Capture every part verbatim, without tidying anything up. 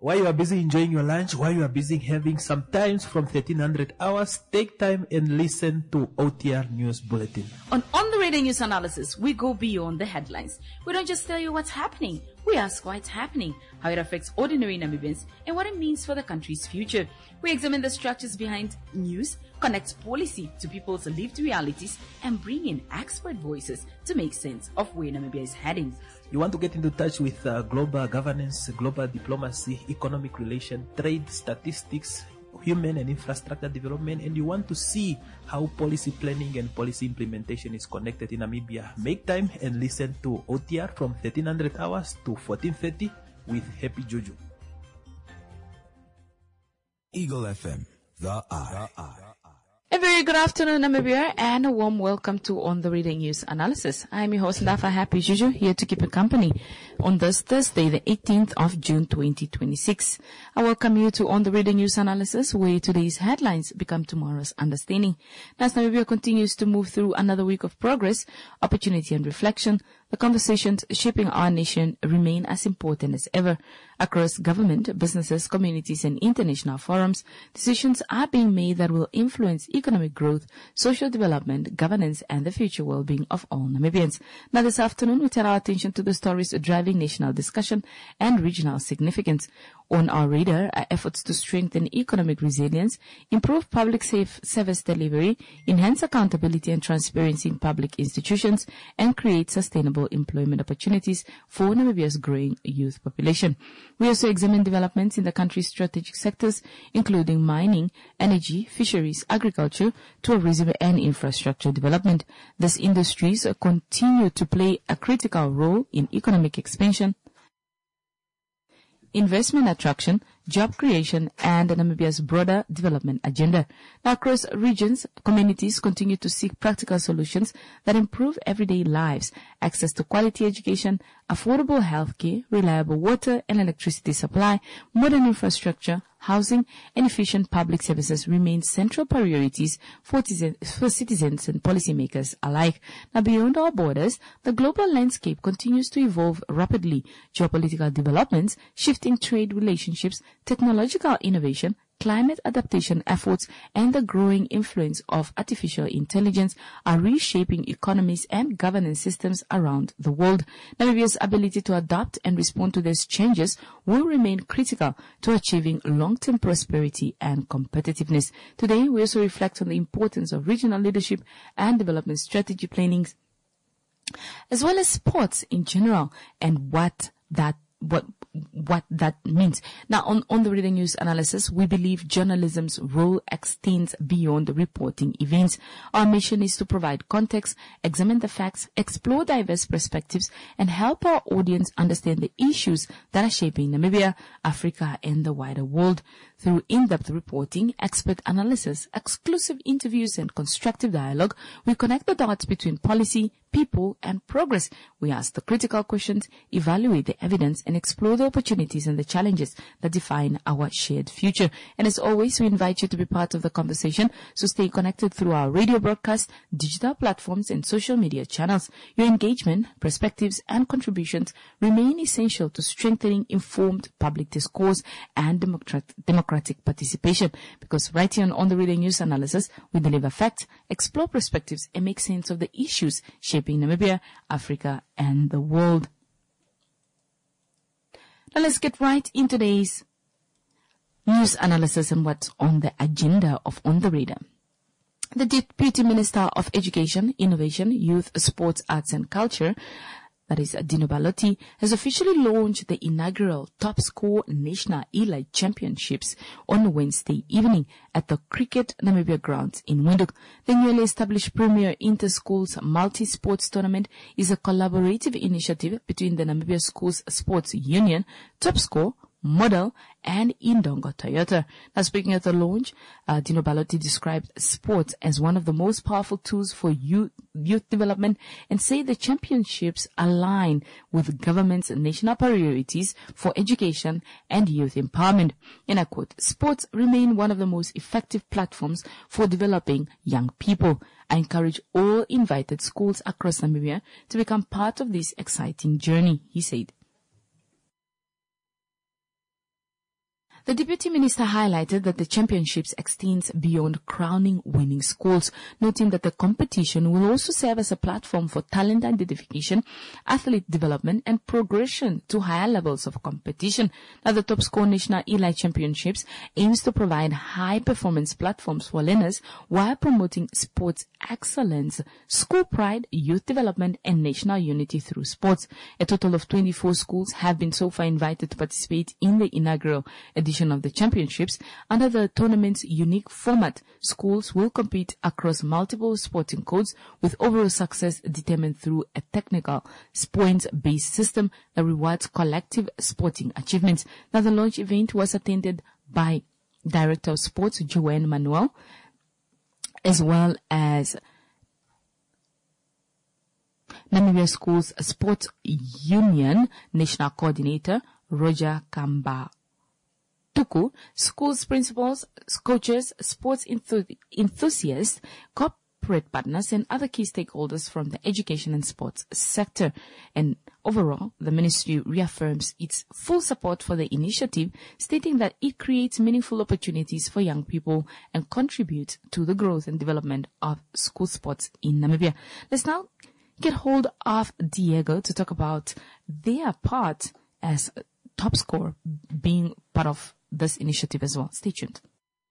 While you are busy enjoying your lunch, while you are busy having some times from thirteen hundred hours, take time and listen to O T R News Bulletin. On On the Radio News Analysis, we go beyond the headlines. We don't just tell you what's happening. We ask why it's happening, how it affects ordinary Namibians, and what it means for the country's future. We examine the structures behind news, connect policy to people's lived realities, and bring in expert voices to make sense of where Namibia is heading. You want to get into touch with uh, global governance, global diplomacy, economic relation, trade, statistics, human and infrastructure development, and you want to see how policy planning and policy implementation is connected in Namibia. Make time and listen to O T R from thirteen hundred hours to fourteen thirty with Happy Juju. Eagle F M, the Eye. A very good afternoon, Namibia, and a warm welcome to On the Radio News Analysis. I am your host, Ndafa Happy Juju, here to keep you company on this Thursday, the eighteenth of June, twenty twenty-six. I welcome you to On the Radio News Analysis, where today's headlines become tomorrow's understanding. As Namibia continues to move through another week of progress, opportunity and reflection, the conversations shaping our nation remain as important as ever. Across government, businesses, communities, and international forums, decisions are being made that will influence economic growth, social development, governance, and the future well-being of all Namibians. Now this afternoon, we turn our attention to the stories driving national discussion and regional significance. On our radar are efforts to strengthen economic resilience, improve public safe service delivery, enhance accountability and transparency in public institutions, and create sustainable employment opportunities for Namibia's growing youth population. We also examine developments in the country's strategic sectors, including mining, energy, fisheries, agriculture, tourism, and infrastructure development. These industries continue to play a critical role in economic expansion, investment attraction, job creation, and Namibia's broader development agenda. Now, across regions, communities continue to seek practical solutions that improve everyday lives. Access to quality education, affordable health care, reliable water and electricity supply, modern infrastructure, housing, and efficient public services remain central priorities for citizens and policymakers alike. Now, beyond our borders, the global landscape continues to evolve rapidly. Geopolitical developments, shifting trade relationships, technological innovation, climate adaptation efforts, and the growing influence of artificial intelligence are reshaping economies and governance systems around the world. Namibia's ability to adapt and respond to these changes will remain critical to achieving long-term prosperity and competitiveness. Today, we also reflect on the importance of regional leadership and development strategy planning, as well as sports in general, and what that what what that means. Now, on, on the Radio News Analysis, we believe journalism's role extends beyond reporting events. Our mission is to provide context, examine the facts, explore diverse perspectives, and help our audience understand the issues that are shaping Namibia, Africa, and the wider world. Through in-depth reporting, expert analysis, exclusive interviews, and constructive dialogue, we connect the dots between policy, people, and progress. We ask the critical questions, evaluate the evidence, and explore the opportunities and the challenges that define our shared future. And as always, we invite you to be part of the conversation, so stay connected through our radio broadcast, digital platforms, and social media channels. Your engagement, perspectives, and contributions remain essential to strengthening informed public discourse and democrat- democratic participation, because right here on, on the Radio News Analysis, we deliver facts, explore perspectives, and make sense of the issues shaping Namibia, Africa, and the world. Now let's get right into today's news analysis and what's on the agenda of On the Radar. The Deputy Minister of Education, Innovation, Youth, Sports, Arts and Culture, that is Dino Balotti, has officially launched the inaugural Top Score National Elite Championships on Wednesday evening at the Cricket Namibia grounds in Windhoek. The newly established Premier Inter-Schools Multi-Sports Tournament is a collaborative initiative between the Namibia Schools Sports Union, Top Score, Model, and Indongo Toyota. Now, speaking at the launch, uh, Dino Balotti described sports as one of the most powerful tools for youth, youth development, and say the championships align with government's national priorities for education and youth empowerment. And I quote, "Sports remain one of the most effective platforms for developing young people. I encourage all invited schools across Namibia to become part of this exciting journey," he said. The Deputy Minister highlighted that the championships extends beyond crowning winning schools, noting that the competition will also serve as a platform for talent identification, athlete development, and progression to higher levels of competition. Now, the Top Score National Elite Championships aims to provide high-performance platforms for learners while promoting sports excellence, school pride, youth development, and national unity through sports. A total of twenty-four schools have been so far invited to participate in the inaugural edition of the championships. Under the tournament's unique format, schools will compete across multiple sporting codes, with overall success determined through a technical points-based system that rewards collective sporting achievements. Now, the launch event was attended by Director of Sports Joanne Manuel, as well as Namibia Schools Sports Union National Coordinator Roger Kamba Tuku, schools principals, coaches, sports enthusi- enthusiasts, corporate partners, and other key stakeholders from the education and sports sector. And overall, the ministry reaffirms its full support for the initiative, stating that it creates meaningful opportunities for young people and contributes to the growth and development of school sports in Namibia. Let's now get hold of Diego to talk about their part as Top Score being part of this initiative as well. Stay tuned.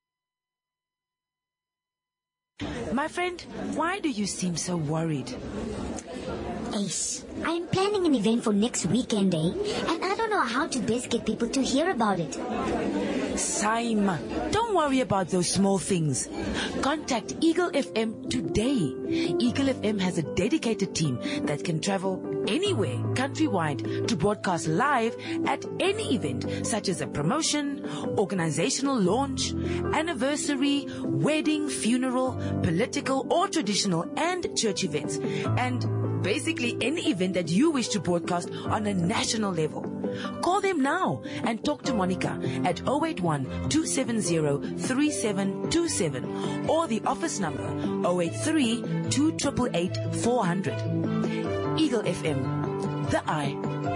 My friend, why do you seem so worried? Ace, I'm planning an event for next weekend, eh? And I don't know how to best get people to hear about it. Saim, don't worry about those small things. Contact Eagle F M today. Eagle F M has a dedicated team that can travel anywhere countrywide to broadcast live at any event, such as a promotion, organizational launch, anniversary, wedding, funeral, political or traditional, and church events. And basically any event that you wish to broadcast on a national level. Call them now and talk to Monica at zero eight one, two seven zero, three seven two seven or the office number zero eight three, two eight eight, eight, four zero zero. Eagle F M, the eye.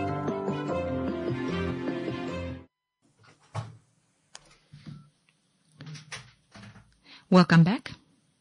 Welcome back.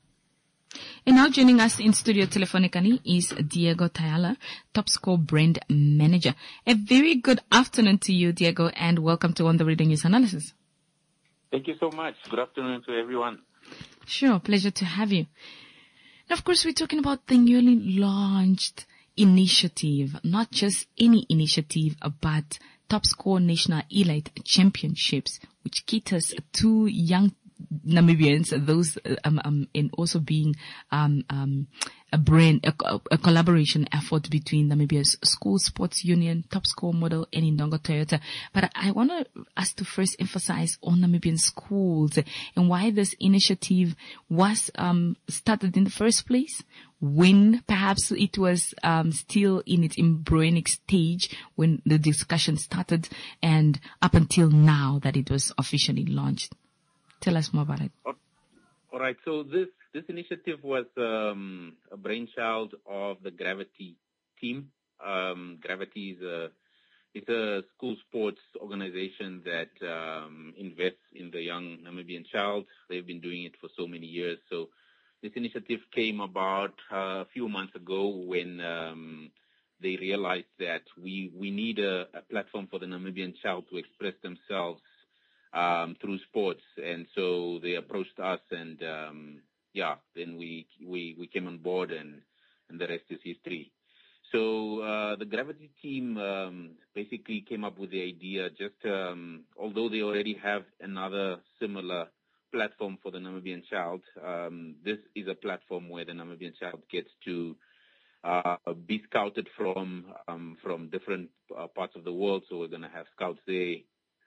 And now joining us in studio telephonically is Diego Tayala, Top Score Brand Manager. A very good afternoon to you, Diego, and welcome to On the Radio News Analysis. Thank you so much. Good afternoon to everyone. Sure, pleasure to have you. Now, of course, we're talking about the newly launched initiative, not just any initiative, but Top Score National Elite Championships, which caters to young Namibians, those um, um, and also being um, um, a brand, a, a collaboration effort between Namibia's School Sports Union, Top Score Model, and Indongo Toyota. But I want us to first emphasize on Namibian schools and why this initiative was um, started in the first place, when perhaps it was um, still in its embryonic stage when the discussion started, and up until now that it was officially launched. Tell us more about it. All right. So this, this initiative was um, a brainchild of the Gravity team. Um, Gravity is a, it's a school sports organization that um, invests in the young Namibian child. They've been doing it for so many years. So this initiative came about uh, a few months ago when um, they realized that we, we need a, a platform for the Namibian child to express themselves Um, through sports, and so they approached us, and um, yeah, then we we we came on board, and and the rest is history. So uh, the Gravity team um, basically came up with the idea. Just um, although they already have another similar platform for the Namibian child, um, this is a platform where the Namibian child gets to uh, be scouted from um, from different uh, parts of the world. So we're going to have scouts there.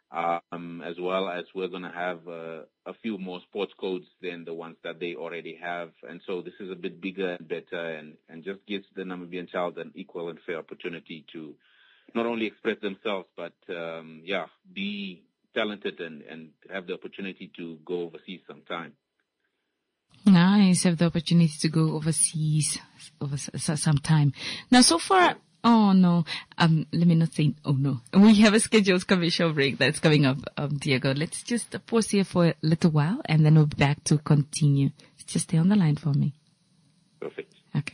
Um, as well as we're going to have uh, a few more sports codes than the ones that they already have. And so this is a bit bigger and better, and, and just gives the Namibian child an equal and fair opportunity to not only express themselves, but, um, yeah, be talented and, and have the opportunity to go overseas sometime. Nice, have the opportunity to go overseas over sometime. Now, so far, Oh no. Um, let me not say, oh no. We have a scheduled commercial break that's coming up, um, Diego. Let's just pause here for a little while and then we'll be back to continue. Just stay on the line for me. Perfect. Okay,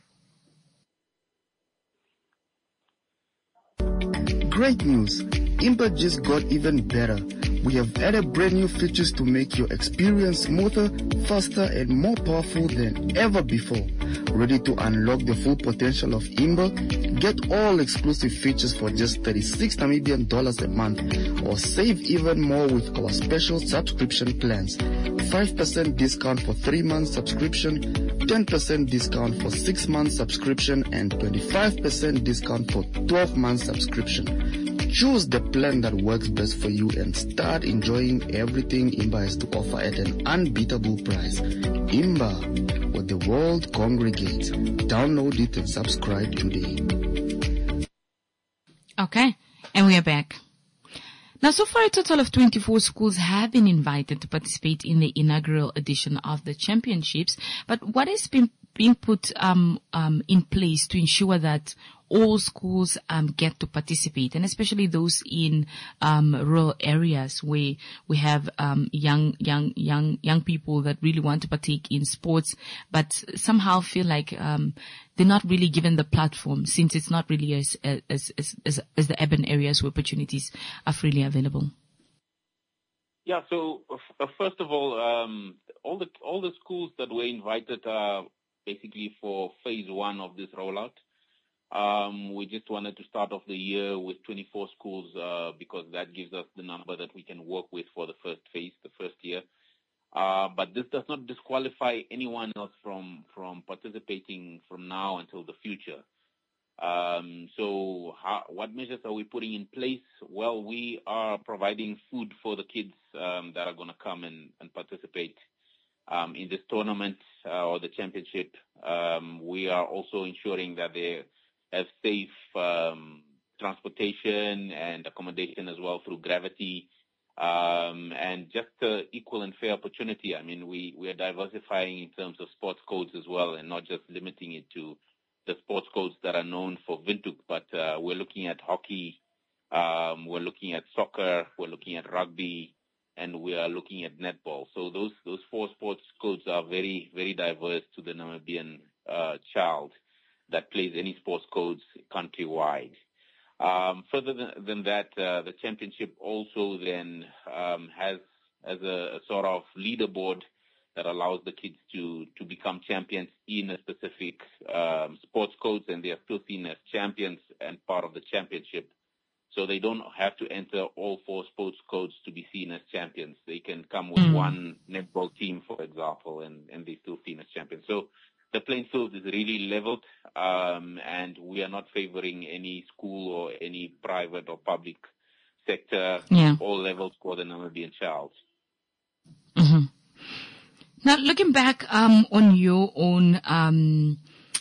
cool. Great news. Imba just got even better. We have added brand new features to make your experience smoother, faster, and more powerful than ever before. Ready to unlock the full potential of Imba? Get all exclusive features for just thirty-six Namibian dollars a month, or save even more with our special subscription plans. five percent discount for three months subscription, ten percent discount for six months subscription, and twenty-five percent discount for twelve months subscription. Choose the plan that works best for you and start enjoying everything Imba has to offer at an unbeatable price. Imba, where the world congregates. Download it and subscribe today. Okay, and we are back. Now, so far, a total of twenty-four schools have been invited to participate in the inaugural edition of the championships. But what has been being put um, um, in place to ensure that all schools um, get to participate, and especially those in um, rural areas where we have um, young, young, young, young people that really want to partake in sports, but somehow feel like um, they're not really given the platform, since it's not really as as as as, as the urban areas where opportunities are freely available. Yeah. So uh, first of all, um, all the all the schools that were invited are basically for phase one of this rollout. Um, we just wanted to start off the year with twenty-four schools uh, because that gives us the number that we can work with for the first phase, the first year. Uh, but this does not disqualify anyone else from from participating from now until the future. Um, so how, what measures are we putting in place? Well, we are providing food for the kids um, that are going to come and, and participate um, in this tournament uh, or the championship. Um, we are also ensuring that they have safe um, transportation and accommodation as well through Gravity, um, and just uh, equal and fair opportunity. I mean, we, we are diversifying in terms of sports codes as well, and not just limiting it to the sports codes that are known for Windhoek, but uh, we're looking at hockey, um, we're looking at soccer, we're looking at rugby, and we are looking at netball. So those those four sports codes are very, very diverse to the Namibian uh, child that plays any sports codes countrywide. Um, further than, than that, uh, the championship also then um, has as a, a sort of leaderboard that allows the kids to, to become champions in a specific um, sports codes, and they are still seen as champions and part of the championship. So they don't have to enter all four sports codes to be seen as champions. They can come with mm. one netball team, for example, and, and they're still seen as champions. So the playing field is really leveled, um, and we are not favoring any school or any private or public sector. Yeah. All levels for the Namibian child. Mm-hmm. Now, looking back um, on your own um,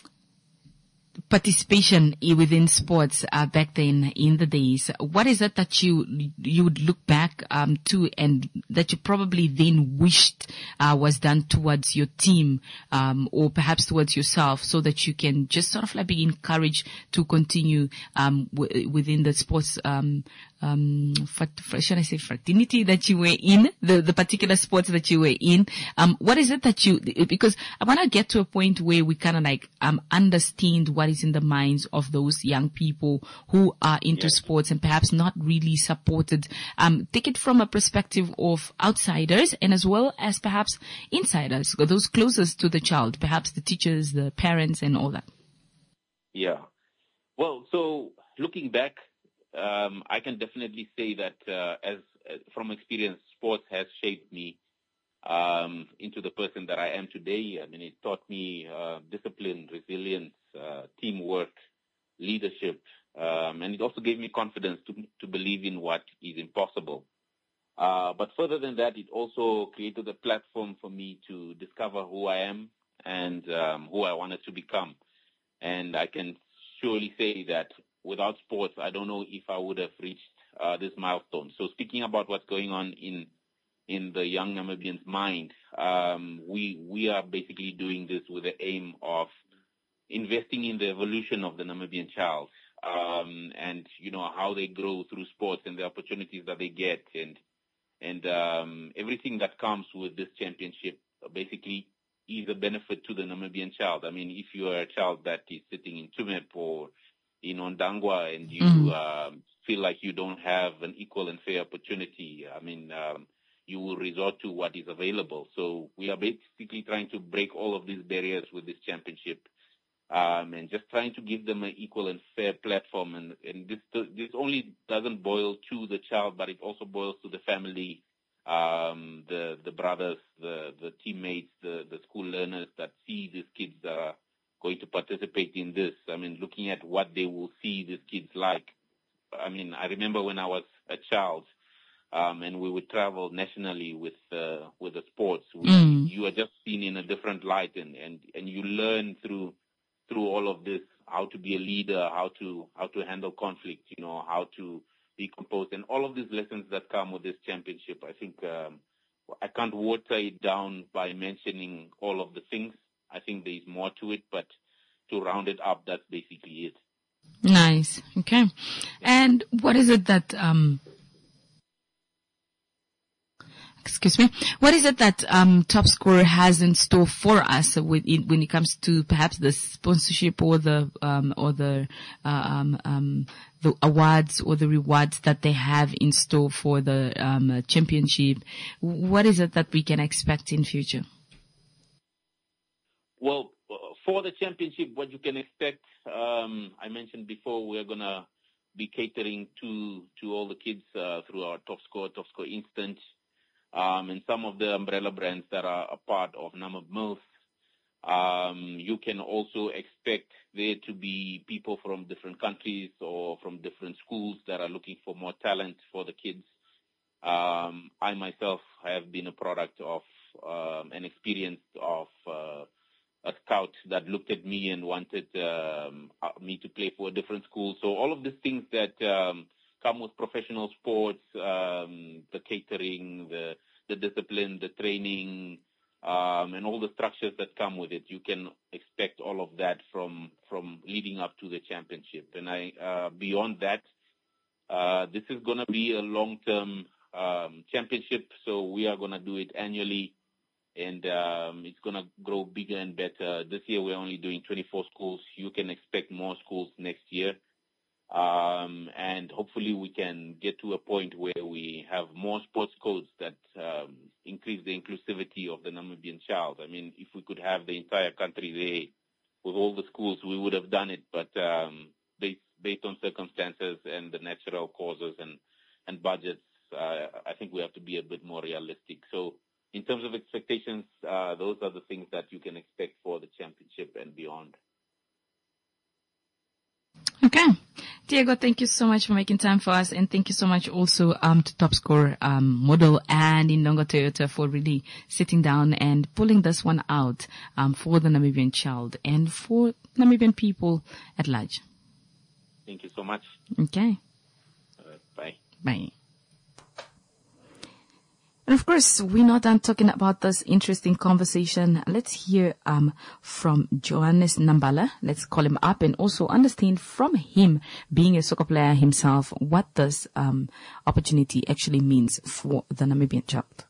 participation within sports uh, back then in the days, what is it that you you would look back um, to, and that you probably then wished uh, was done towards your team um, or perhaps towards yourself, so that you can just sort of like be encouraged to continue um, w- within the sports um, um, frat- should I say fraternity that you were in, the, the particular sports that you were in? Um, what is it that you, because I want to get to a point where we kind of like um, understand what is in the minds of those young people who are into yes. sports and perhaps not really supported. Um, take it from a perspective of outsiders and as well as perhaps insiders, those closest to the child, perhaps the teachers, the parents, and all that. Yeah. Well, so looking back, um, I can definitely say that uh, as uh, from experience, sports has shaped me um, into the person that I am today. I mean, it taught me uh, discipline, resilience, uh, teamwork, leadership, um, and it also gave me confidence to to believe in what is impossible. Uh, but further than that, it also created a platform for me to discover who I am and um, who I wanted to become. And I can surely say that without sports, I don't know if I would have reached uh, this milestone. So speaking about what's going on in in the young Namibian's mind, um, we we are basically doing this with the aim of investing in the evolution of the Namibian child. um, and, you know, how they grow through sports and the opportunities that they get and, and, um, everything that comes with this championship basically is a benefit to the Namibian child. I mean, if you are a child that is sitting in Tumep or in Ondangwa and you mm-hmm. um, feel like you don't have an equal and fair opportunity, I mean, um, you will resort to what is available. So we are basically trying to break all of these barriers with this championship, um, and just trying to give them an equal and fair platform. And, and this this only doesn't boil to the child, but it also boils to the family, um, the the brothers, the the teammates, the the school learners that see these kids uh, going to participate in this. I mean, looking at what they will see these kids like. I mean, I remember when I was a child. Um, and we would travel nationally with uh, with the sports. We, mm. You are just seen in a different light, and, and, and you learn through through all of this how to be a leader, how to how to handle conflict, you know, how to be composed, and all of these lessons that come with this championship. I think um, I can't water it down by mentioning all of the things. I think there is more to it, but to round it up, that's basically it. Nice. Okay. And what is it that um Excuse me. What is it that um, Top Scorer has in store for us with it, when it comes to perhaps the sponsorship or the um, or the uh, um, um, the awards or the rewards that they have in store for the um, championship? What is it that we can expect in future? Well, for the championship, what you can expect, um, I mentioned before, we're gonna be catering to to all the kids uh, through our Top Score, Top Score Instant. Um, and some of the umbrella brands that are a part of Namib Mills. Um, you can also expect there to be people from different countries or from different schools that are looking for more talent for the kids. Um, I myself have been a product of um, an experience of uh, a scout that looked at me and wanted um, me to play for a different school. So all of these things that um, come with professional sports, um, the catering, the, the discipline, the training, um, and all the structures that come with it. You can expect all of that from, from leading up to the championship. And I, uh, beyond that, uh, this is going to be a long-term, um, championship. So we are going to do it annually, and, um, it's going to grow bigger and better. This year we're only doing twenty-four schools. You can expect more schools next year. Um, and hopefully we can get to a point where we have more sports codes that um, increase the inclusivity of the Namibian child. I mean, if we could have the entire country there with all the schools, we would have done it. But um, based, based on circumstances and the natural causes and, and budgets, uh, I think we have to be a bit more realistic. So in terms of expectations, uh, those are the things that you can expect for the championship and beyond. Okay. Diego, thank you so much for making time for us, and thank you so much also um, to Top Score um, Model and Indongo Toyota for really sitting down and pulling this one out um, for the Namibian child and for Namibian people at large. Thank you so much. Okay. Uh, bye. Bye. And of course, we're not done talking about this interesting conversation. Let's hear um from Johannes Nambala. Let's call him up and also understand from him, being a soccer player himself, what this um opportunity actually means for the Namibian child.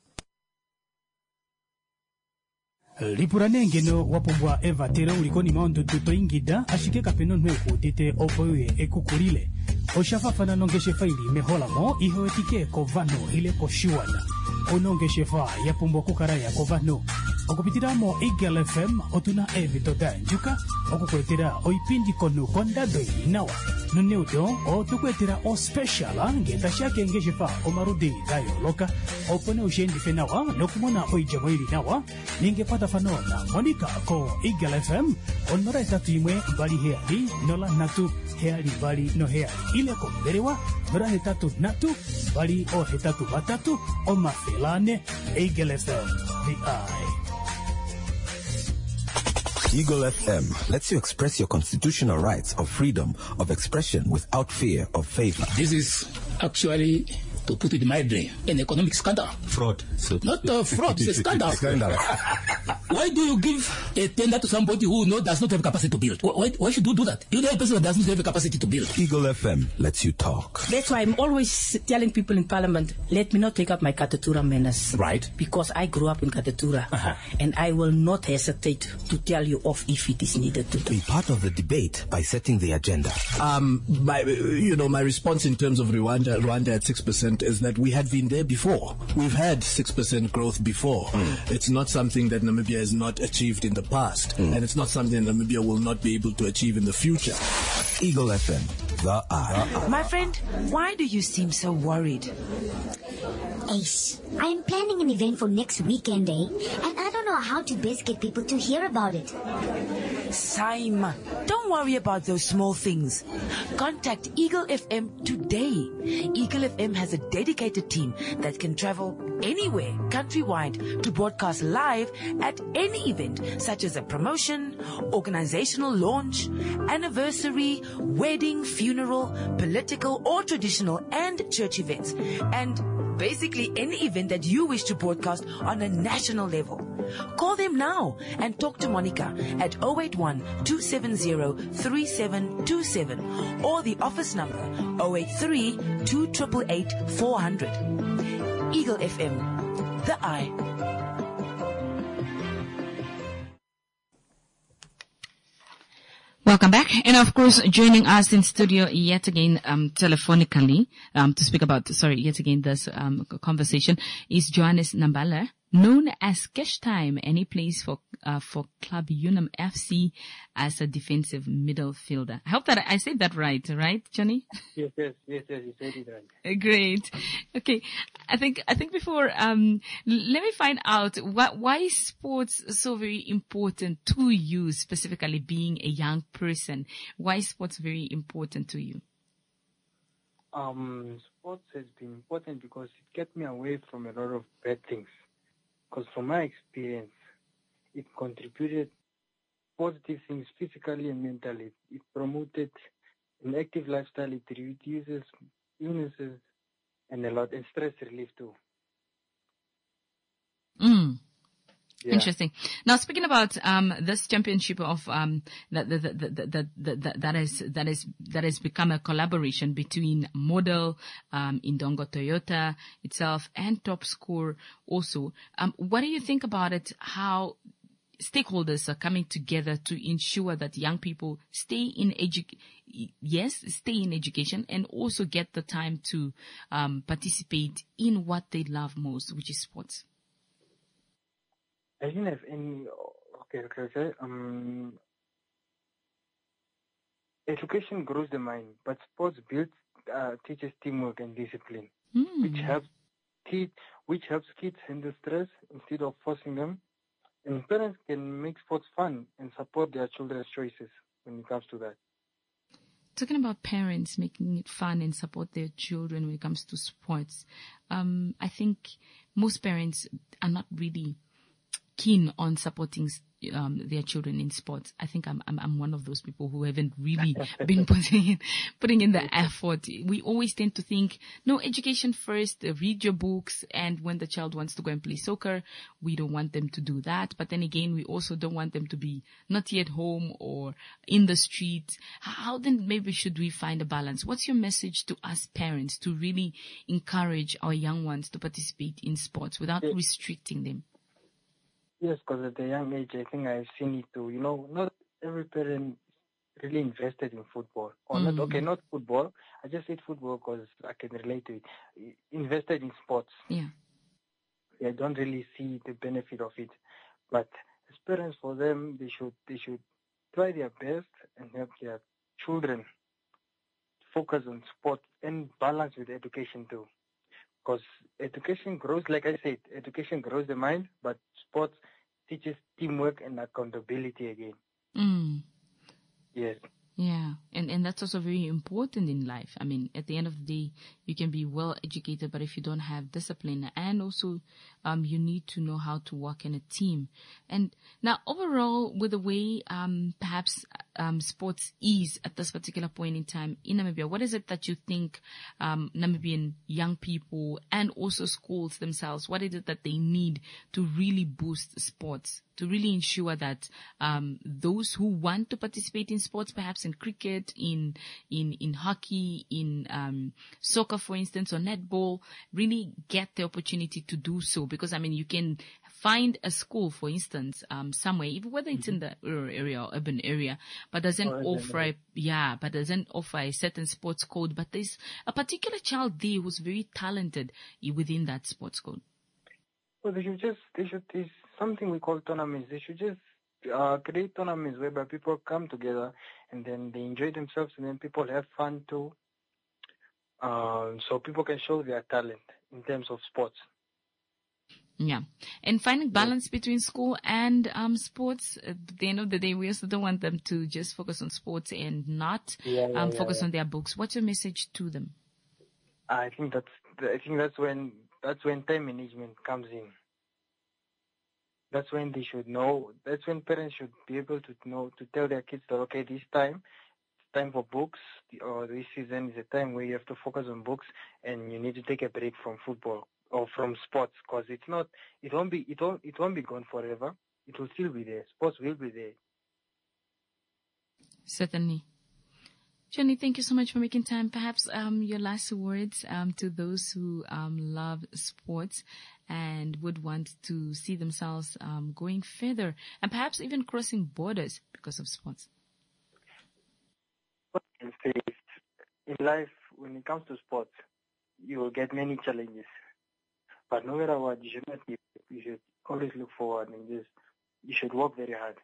Lipurane ngeno wapobwa eva tera ulikoni maondo tutoingida ashike kapeno nwe kutite opoye ekukurile oshafa fana nongeshe faili mehola mo iho etike kovano ile koshiwana onongeshe fa yapumbo kukaraya kovano okupitiramo Eagle F M otuna evito danjuka okukwetera oipindi kono kondado inawa nuneudo otukwetera o special ngeta shake ngeshe fa omarudi dayo loka opone ushendi fenawa nokumona oijamo ili nawa ningepata fanona Monica ko Eagle F M onora etatu imwe bali heali nola natu heali bali no heali ile ko berewa nora hetatu natu bali o hetatu batatu o mafelane Eagle F M the eye. Eagle F M lets you express your constitutional rights of freedom of expression without fear of favor. This is actually, to put it mildly, an economic scandal. Fraud. So Not a fraud, it's a scandal. Scandal. Why do you give a tender to somebody who know does not have capacity to build? Why, why should you do that? You know a person that does not have a capacity to build. Eagle F M lets you talk. That's why I'm always telling people in Parliament, let me not take up my Katatura manners. Right. Because I grew up in Katatura. Uh-huh. And I will not hesitate to tell you off if it is needed to do. Be part of the debate by setting the agenda. Um, my, you know, my response in terms of Rwanda, Rwanda at six percent is that we had been there before. We've had six percent growth before. Mm. It's not something that Namibia has not achieved in the past. Mm. And it's not something that Namibia will not be able to achieve in the future. Eagle F M, the eye. My friend, why do you seem so worried? Ace, I am planning an event for next weekend, eh? And I don't know how to best get people to hear about it. Saima, don't worry about those small things. Contact Eagle F M today. Eagle F M has a dedicated team that can travel anywhere countrywide to broadcast live at any event, such as a promotion, organizational launch, anniversary, wedding, funeral, political or traditional and church events, and basically any event that you wish to broadcast on a national level. Call them now and talk to Monica at zero eight one, two seven zero, three seven two seven or the office number zero eight three, two eight eight, four zero zero. Eagle F M, the eye. Welcome back. And of course, joining us in studio yet again, um, telephonically, um, to speak about, sorry, yet again, this, um, conversation is Johannes Nambala, known as Cash Time, and he plays for, uh, for Club Unam F C as a defensive midfielder. I hope that I said that right, right, Johnny? Yes, yes, yes, yes, you said it right. Great. Okay. I think, I think before, um, let me find out what, why is sports so very important to you, specifically being a young person? Why is sports very important to you? Um, sports has been important because it kept me away from a lot of bad things. Because from my experience, it contributed positive things physically and mentally. It promoted an active lifestyle. It reduces illnesses and a lot, and stress relief too. Mm. Yeah. Interesting. Now, speaking about um, this championship of um, that that that that that that has that is that has become a collaboration between Model, um, Indongo Toyota itself, and Top Score also. Um, what do you think about it? How stakeholders are coming together to ensure that young people stay in edu- yes, stay in education, and also get the time to um, participate in what they love most, which is sports. I didn't have any, okay, okay, okay. Um, education grows the mind, but sports builds, uh, teaches teamwork and discipline, mm. which helps te- which helps kids handle stress instead of forcing them. And parents can make sports fun and support their children's choices when it comes to that. Talking about parents making it fun and support their children when it comes to sports, um, I think most parents are not really keen on supporting um, their children in sports. I think I'm, I'm I'm one of those people who haven't really been putting in, putting in the effort. We always tend to think, no, education first, uh, read your books, and when the child wants to go and play soccer, we don't want them to do that. But then again, we also don't want them to be not yet home or in the street. How then maybe should we find a balance? What's your message to us parents to really encourage our young ones to participate in sports without yes. restricting them? Yes, because at a young age, I think I've seen it too. You know, not every parent really invested in football. Or mm. not, okay, not football. I just said football because I can relate to it. Invested in sports. Yeah. I don't really see the benefit of it. But as parents, for them, they should they should try their best and help their children focus on sport and balance with education too. Because education grows, like I said, education grows the mind, but sports teaches teamwork and accountability again. Mm. Yes. Yeah, and and that's also very important in life. I mean, at the end of the day, you can be well educated, but if you don't have discipline, and also um, you need to know how to work in a team. And now, overall, with the way um, perhaps um, sports is at this particular point in time in Namibia? What is it that you think um, Namibian young people and also schools themselves, what is it that they need to really boost sports, to really ensure that um, those who want to participate in sports, perhaps in cricket, in in in hockey, in um, soccer, for instance, or netball, really get the opportunity to do so? Because, I mean, you can find a school, for instance, um, somewhere, even whether it's in the rural area or urban area, but doesn't oh, offer, a, yeah, but doesn't offer a certain sports code. But there's a particular child there who's very talented within that sports code. Well, they should just, they should, it's something we call tournaments. They should just uh, create tournaments whereby people come together and then they enjoy themselves and then people have fun too. Um, so people can show their talent in terms of sports. Yeah. And finding balance yeah. between school and um, sports, at the end of the day, we also don't want them to just focus on sports and not yeah, yeah, um, yeah, focus yeah. on their books. What's your message to them? I think that's, I think that's when, that's when time management comes in. That's when they should know, that's when parents should be able to know, to tell their kids that, okay, this time, it's time for books, or this season is a time where you have to focus on books and you need to take a break from football or from sports, because it's not, it won't be, it won't, it won't be gone forever. It will still be there. Sports will be there. Certainly. Johnny, thank you so much for making time. Perhaps um, your last words um, to those who um, love sports and would want to see themselves um, going further and perhaps even crossing borders because of sports. In life, when it comes to sports, you will get many challenges. But no matter what, you should not give up. You should always look forward and just, you should work very hard.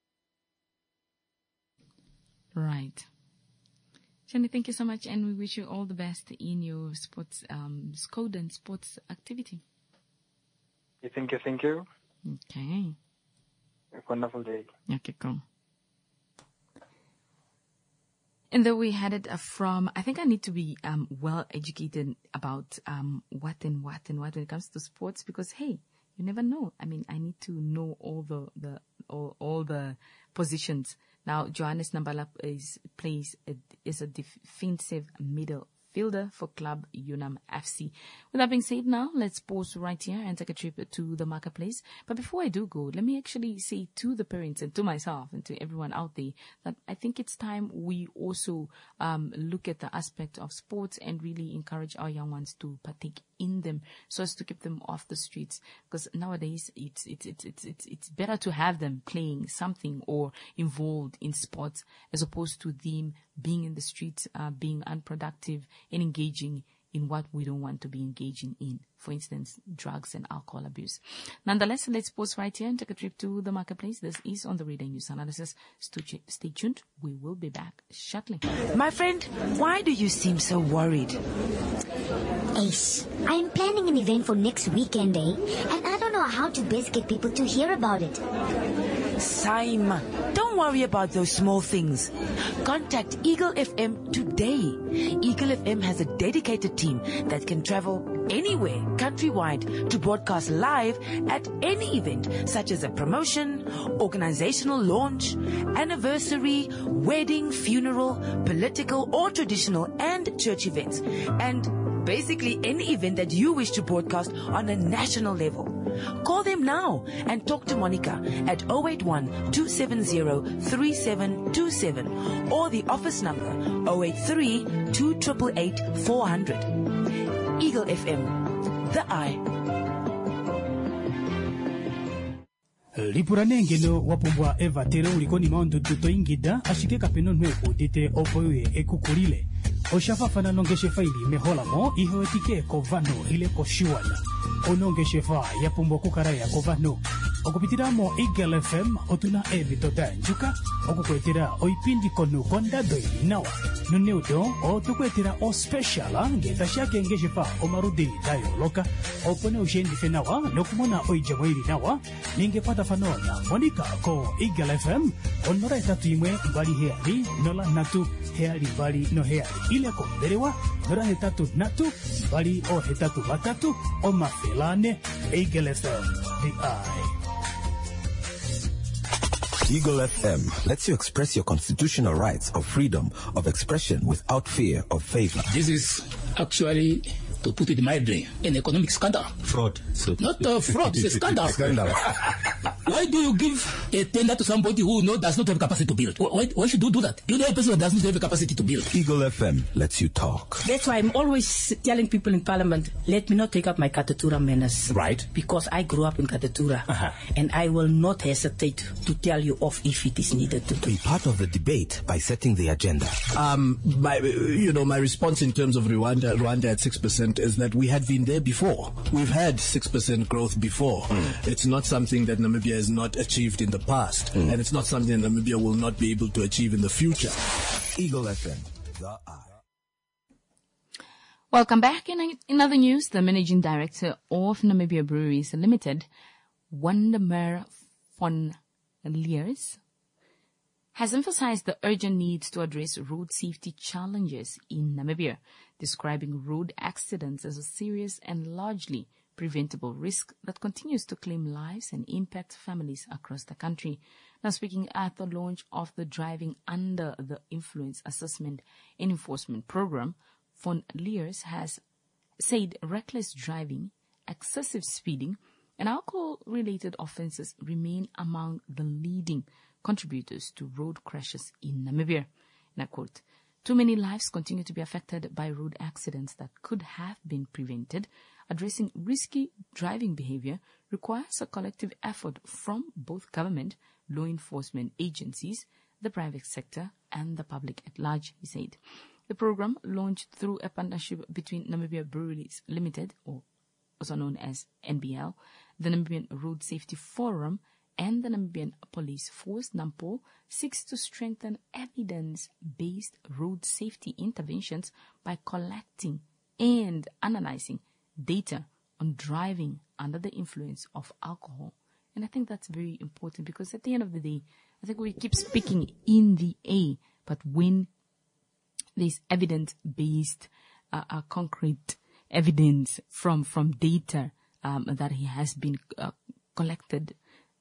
Right. Johnny, thank you so much, and we wish you all the best in your sports um, code and sports activity. Thank you, thank you. Okay. Have a wonderful day. Okay, cool. And though we had it from, I think I need to be um, well educated about um, what and what and what when it comes to sports, because hey, you never know. I mean, I need to know all the the all, all the positions. Now, Johannes Nambala is plays a, is a defensive midfielder for Club Unam F C. With that being said, now let's pause right here and take a trip to the marketplace. But before I do go, let me actually say to the parents and to myself and to everyone out there that I think it's time we also um, look at the aspect of sports and really encourage our young ones to partake in them so as to keep them off the streets. Because nowadays it's it's it's it's it's, it's better to have them playing something or involved in sports as opposed to them being in the streets, uh, being unproductive and engaging in what we don't want to be engaging in. For instance, drugs and alcohol abuse. Nonetheless, let's pause right here and take a trip to the marketplace. This is on the Radar News Analysis. Stay tuned. We will be back shortly. My friend, why do you seem so worried? Ace, I'm planning an event for next weekend, eh? And I don't know how to best get people to hear about it. Saima, don't worry about those small things. Contact Eagle F M today. Eagle F M has a dedicated team that can travel anywhere countrywide to broadcast live at any event, such as a promotion, organizational launch, anniversary, wedding, funeral, political or traditional and church events, and basically any event that you wish to broadcast on a national level. Call them now and talk to Monica at zero eight one, two seven zero, three seven two seven or the office number zero eight three, two eight eight, four zero zero. Eagle F M, the eye. Lipuranengeno wapumbwa Eva Tero ulikoni maondo tuto ingida ashike kapeno nwe kutite opoye ekukulile. Oshafafana nongeshe faili mehola mo iho etike kovano ile koshiwana. Onongeshe fa yapumbwa kukaraya kovano. Okupitiramo Eagle F M otuna evi tota njuka. Okukwetera oipindi konu konda doi nawa. Nuneudo o tukwetera o special ngeta shake ngeshe fa omarudi dayo loka. Opone ushendi fenawa nokumona oijamoiri nawa. Ningepata fanona Monica ko Eagle F M onora etatu imwe bali heari nola natu heari bali no heari ile ko berewa nora etatu natu bali o etatu batatu o mafelane Eagle F M the eye. Eagle F M lets you express your constitutional rights of freedom of expression without fear of favor. This is actually, to put it mildly, an economic scandal. Fraud. So Not a fraud, it's a scandal. Scandal. Why do you give a tender to somebody who no, does not have capacity to build? Why, why should you do that? You know a person that does not have a capacity to build. Eagle F M lets you talk. That's why I'm always telling people in Parliament, let me not take up my Katatura manners. Right. Because I grew up in Katatura. Uh-huh. And I will not hesitate to tell you off if it is needed to. Be part of the debate by setting the agenda. Um, my, you know, my response in terms of Rwanda, Rwanda at six percent is that we had been there before. We've had six percent growth before. Mm. It's not something that Namibia has not achieved in the past. Mm. And it's not something that Namibia will not be able to achieve in the future. Eagle F M, the eye. Welcome back. In, in other news, the managing director of Namibia Breweries Limited, Wandermeer von Leers, has emphasized the urgent need to address road safety challenges in Namibia, describing road accidents as a serious and largely preventable risk that continues to claim lives and impact families across the country. Now, speaking at the launch of the Driving Under the Influence Assessment and Enforcement Program, von Leers has said reckless driving, excessive speeding, and alcohol-related offences remain among the leading contributors to road crashes in Namibia. And I quote, "Too many lives continue to be affected by road accidents that could have been prevented. Addressing risky driving behavior requires a collective effort from both government, law enforcement agencies, the private sector, and the public at large," he said. The program, launched through a partnership between Namibia Breweries Limited, or also known as N B L, the Namibian Road Safety Forum, and the Namibian Police Force, NAMPO, seeks to strengthen evidence-based road safety interventions by collecting and analyzing data on driving under the influence of alcohol. And I think that's very important because at the end of the day, I think we keep speaking in the A, but when there's evidence-based, uh, uh, concrete evidence from, from data um, that he has been uh, collected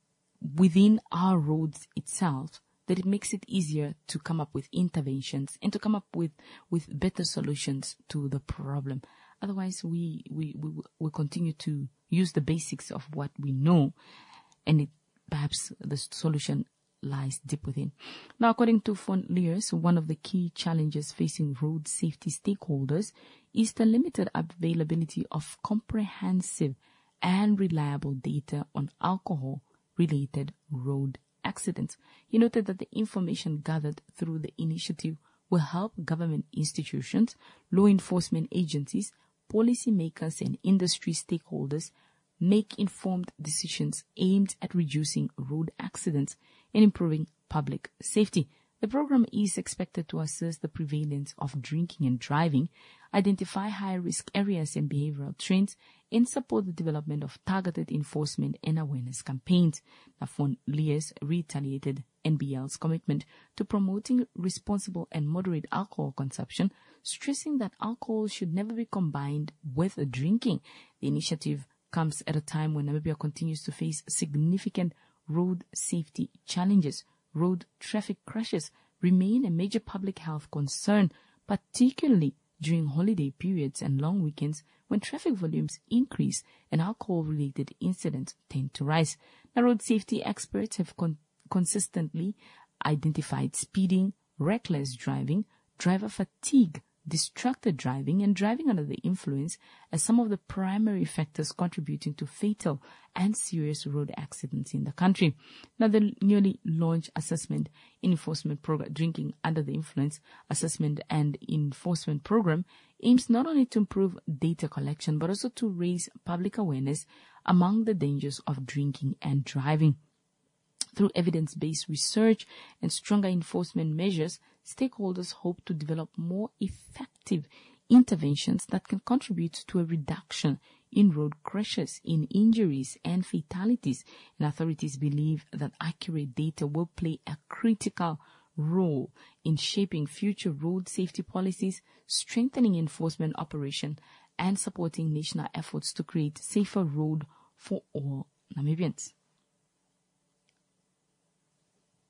within our roads itself, that it makes it easier to come up with interventions and to come up with, with better solutions to the problem. Otherwise, we, we, we will continue to use the basics of what we know, and it, perhaps the solution lies deep within. Now, according to von Leers, one of the key challenges facing road safety stakeholders is the limited availability of comprehensive and reliable data on alcohol-related road accidents. He noted that the information gathered through the initiative will help government institutions, law enforcement agencies, policymakers, and industry stakeholders make informed decisions aimed at reducing road accidents and improving public safety. The program is expected to assess the prevalence of drinking and driving, identify high-risk areas and behavioral trends, and support the development of targeted enforcement and awareness campaigns. Now, von Leers reiterated N B L's commitment to promoting responsible and moderate alcohol consumption, stressing that alcohol should never be combined with drinking. The initiative comes at a time when Namibia continues to face significant road safety challenges. Road traffic crashes remain a major public health concern, particularly during holiday periods and long weekends when traffic volumes increase and alcohol-related incidents tend to rise. Now, road safety experts have con- consistently identified speeding, reckless driving, driver fatigue, distracted driving, and driving under the influence as some of the primary factors contributing to fatal and serious road accidents in the country. Now, the newly launched assessment enforcement program, Drinking Under the Influence Assessment and Enforcement Program, aims not only to improve data collection but also to raise public awareness among the dangers of drinking and driving. Through evidence-based research and stronger enforcement measures, stakeholders hope to develop more effective interventions that can contribute to a reduction in road crashes, in injuries and fatalities. And authorities believe that accurate data will play a critical role in shaping future road safety policies, strengthening enforcement operation, and supporting national efforts to create safer road for all Namibians.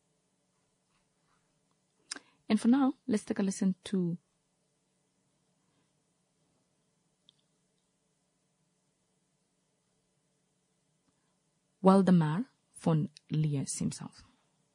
And for now, let's take a listen to Waldemar von Leers himself.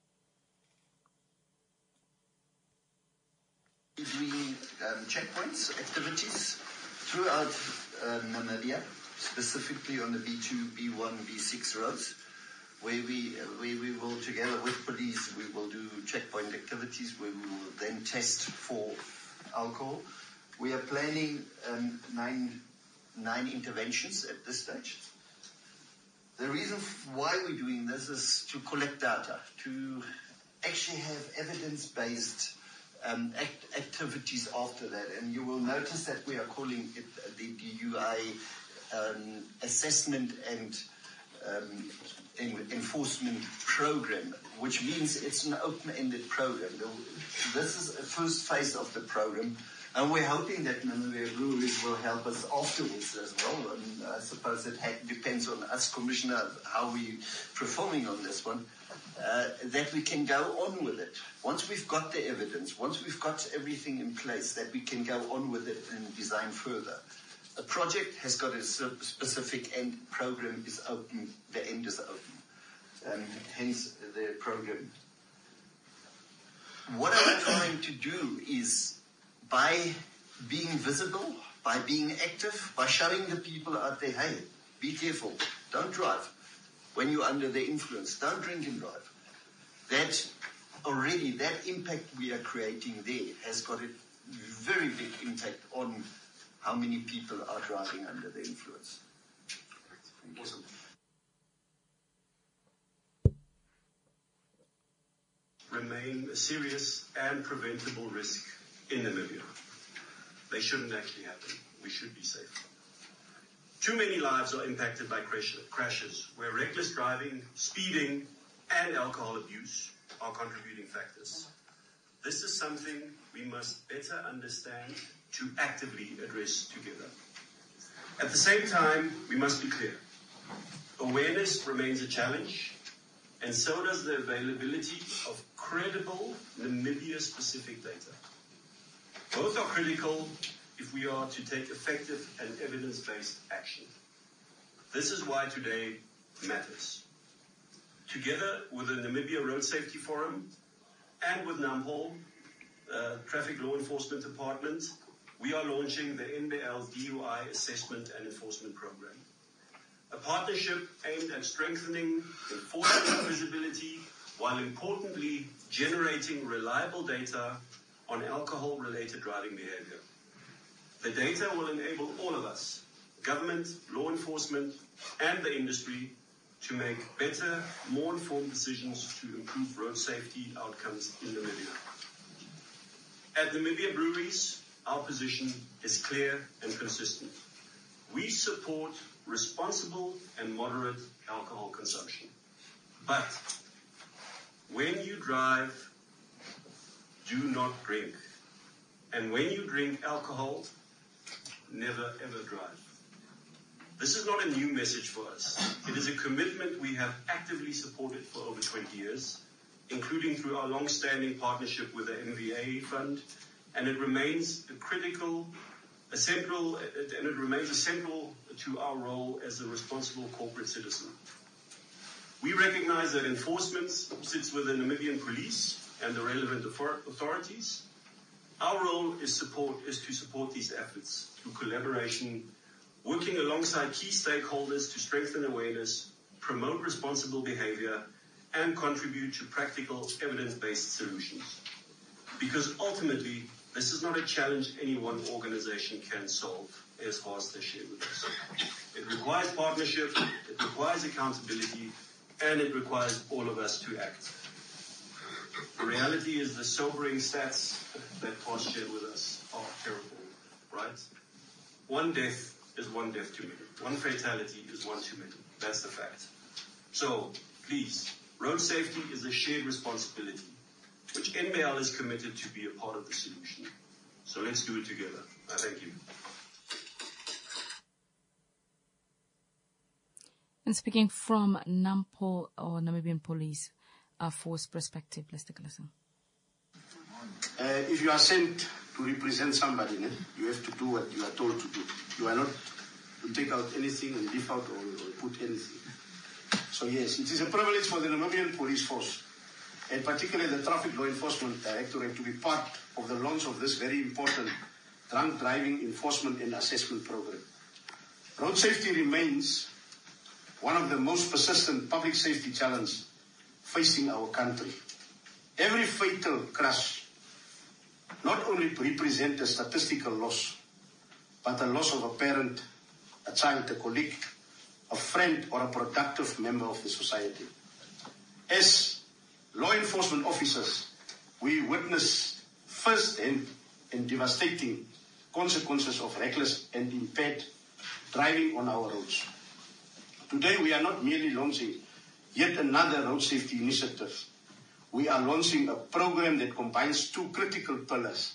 Doing um, checkpoints, activities throughout uh, Namibia, specifically on the B two, B one, B six roads, where we uh, where we will, together with police, we will do checkpoint activities where we will then test for alcohol. We are planning um, nine nine interventions at this stage. The reason why we're doing this is to collect data, to actually have evidence-based Um, act, activities after that, and you will notice that we are calling it the D U I um, assessment and um, en- enforcement program, which means it's an open-ended program. This is the first phase of the program, and we're hoping that Namibia Breweries will help us afterwards as well. And I suppose it ha- depends on us, Commissioner, how we're performing on this one. Uh, that we can go on with it. Once we've got the evidence, once we've got everything in place, that we can go on with it and design further. A project has got a specific end. Program is open. The end is open. Um, hence the program. What I'm trying to do is, by being visible, by being active, by showing the people out there, hey, be careful, don't drive when you're under the influence, don't drink and drive. That already, that impact we are creating there has got a very big impact on how many people are driving under the influence. Awesome. Remain a serious and preventable risk in Namibia. They shouldn't actually happen. We should be safe. Too many lives are impacted by crash, crashes where reckless driving, speeding, and alcohol abuse are contributing factors. This is something we must better understand to actively address together. At the same time, we must be clear. Awareness remains a challenge, and so does the availability of credible Namibia-specific data. Both are critical if we are to take effective and evidence-based action. This is why today matters. Together with the Namibia Road Safety Forum and with NAMPOL, uh, Traffic Law Enforcement Department, we are launching the N B L D U I Assessment and Enforcement Program, a partnership aimed at strengthening enforcement visibility while importantly generating reliable data on alcohol-related driving behavior. The data will enable all of us, government, law enforcement, and the industry, to make better, more informed decisions to improve road safety outcomes in Namibia. At Namibia Breweries, our position is clear and consistent. We support responsible and moderate alcohol consumption. But when you drive, do not drink. And when you drink alcohol, never ever drive. This is not a new message for us. It is a commitment we have actively supported for over twenty years, including through our long-standing partnership with the M V A Fund, and it remains a critical, a central, and it remains essential to our role as a responsible corporate citizen. We recognize that enforcement sits with the Namibian police and the relevant authorities. Our role is support is to support these efforts through collaboration, working alongside key stakeholders to strengthen awareness, promote responsible behavior, and contribute to practical evidence-based solutions. Because ultimately, this is not a challenge any one organization can solve, as Horst has shared with us. It requires partnership, it requires accountability, and it requires all of us to act. The reality is the sobering stats that Horst shared with us are terrible, right? One death is one death too many. One fatality is one too many. That's the fact. So, please, road safety is a shared responsibility, which N B L is committed to be a part of the solution. So let's do it together. I thank you. And speaking from NAMPOL or Namibian Police uh, Force perspective, let's take a listen. Uh, Uh, if you are sent to represent somebody, ne, you have to do what you are told to do. You are not to take out anything and leave out or, or put anything. So yes, it is a privilege for the Namibian Police Force, and particularly the Traffic Law Enforcement Directorate, to be part of the launch of this very important drunk driving enforcement and assessment program. Road safety remains one of the most persistent public safety challenges facing our country. Every fatal crash not only represents a statistical loss, but a loss of a parent, a child, a colleague, a friend, or a productive member of the society. As law enforcement officers, we witness first-hand and devastating consequences of reckless and impaired driving on our roads. Today, we are not merely launching yet another road safety initiative. We are launching a program that combines two critical pillars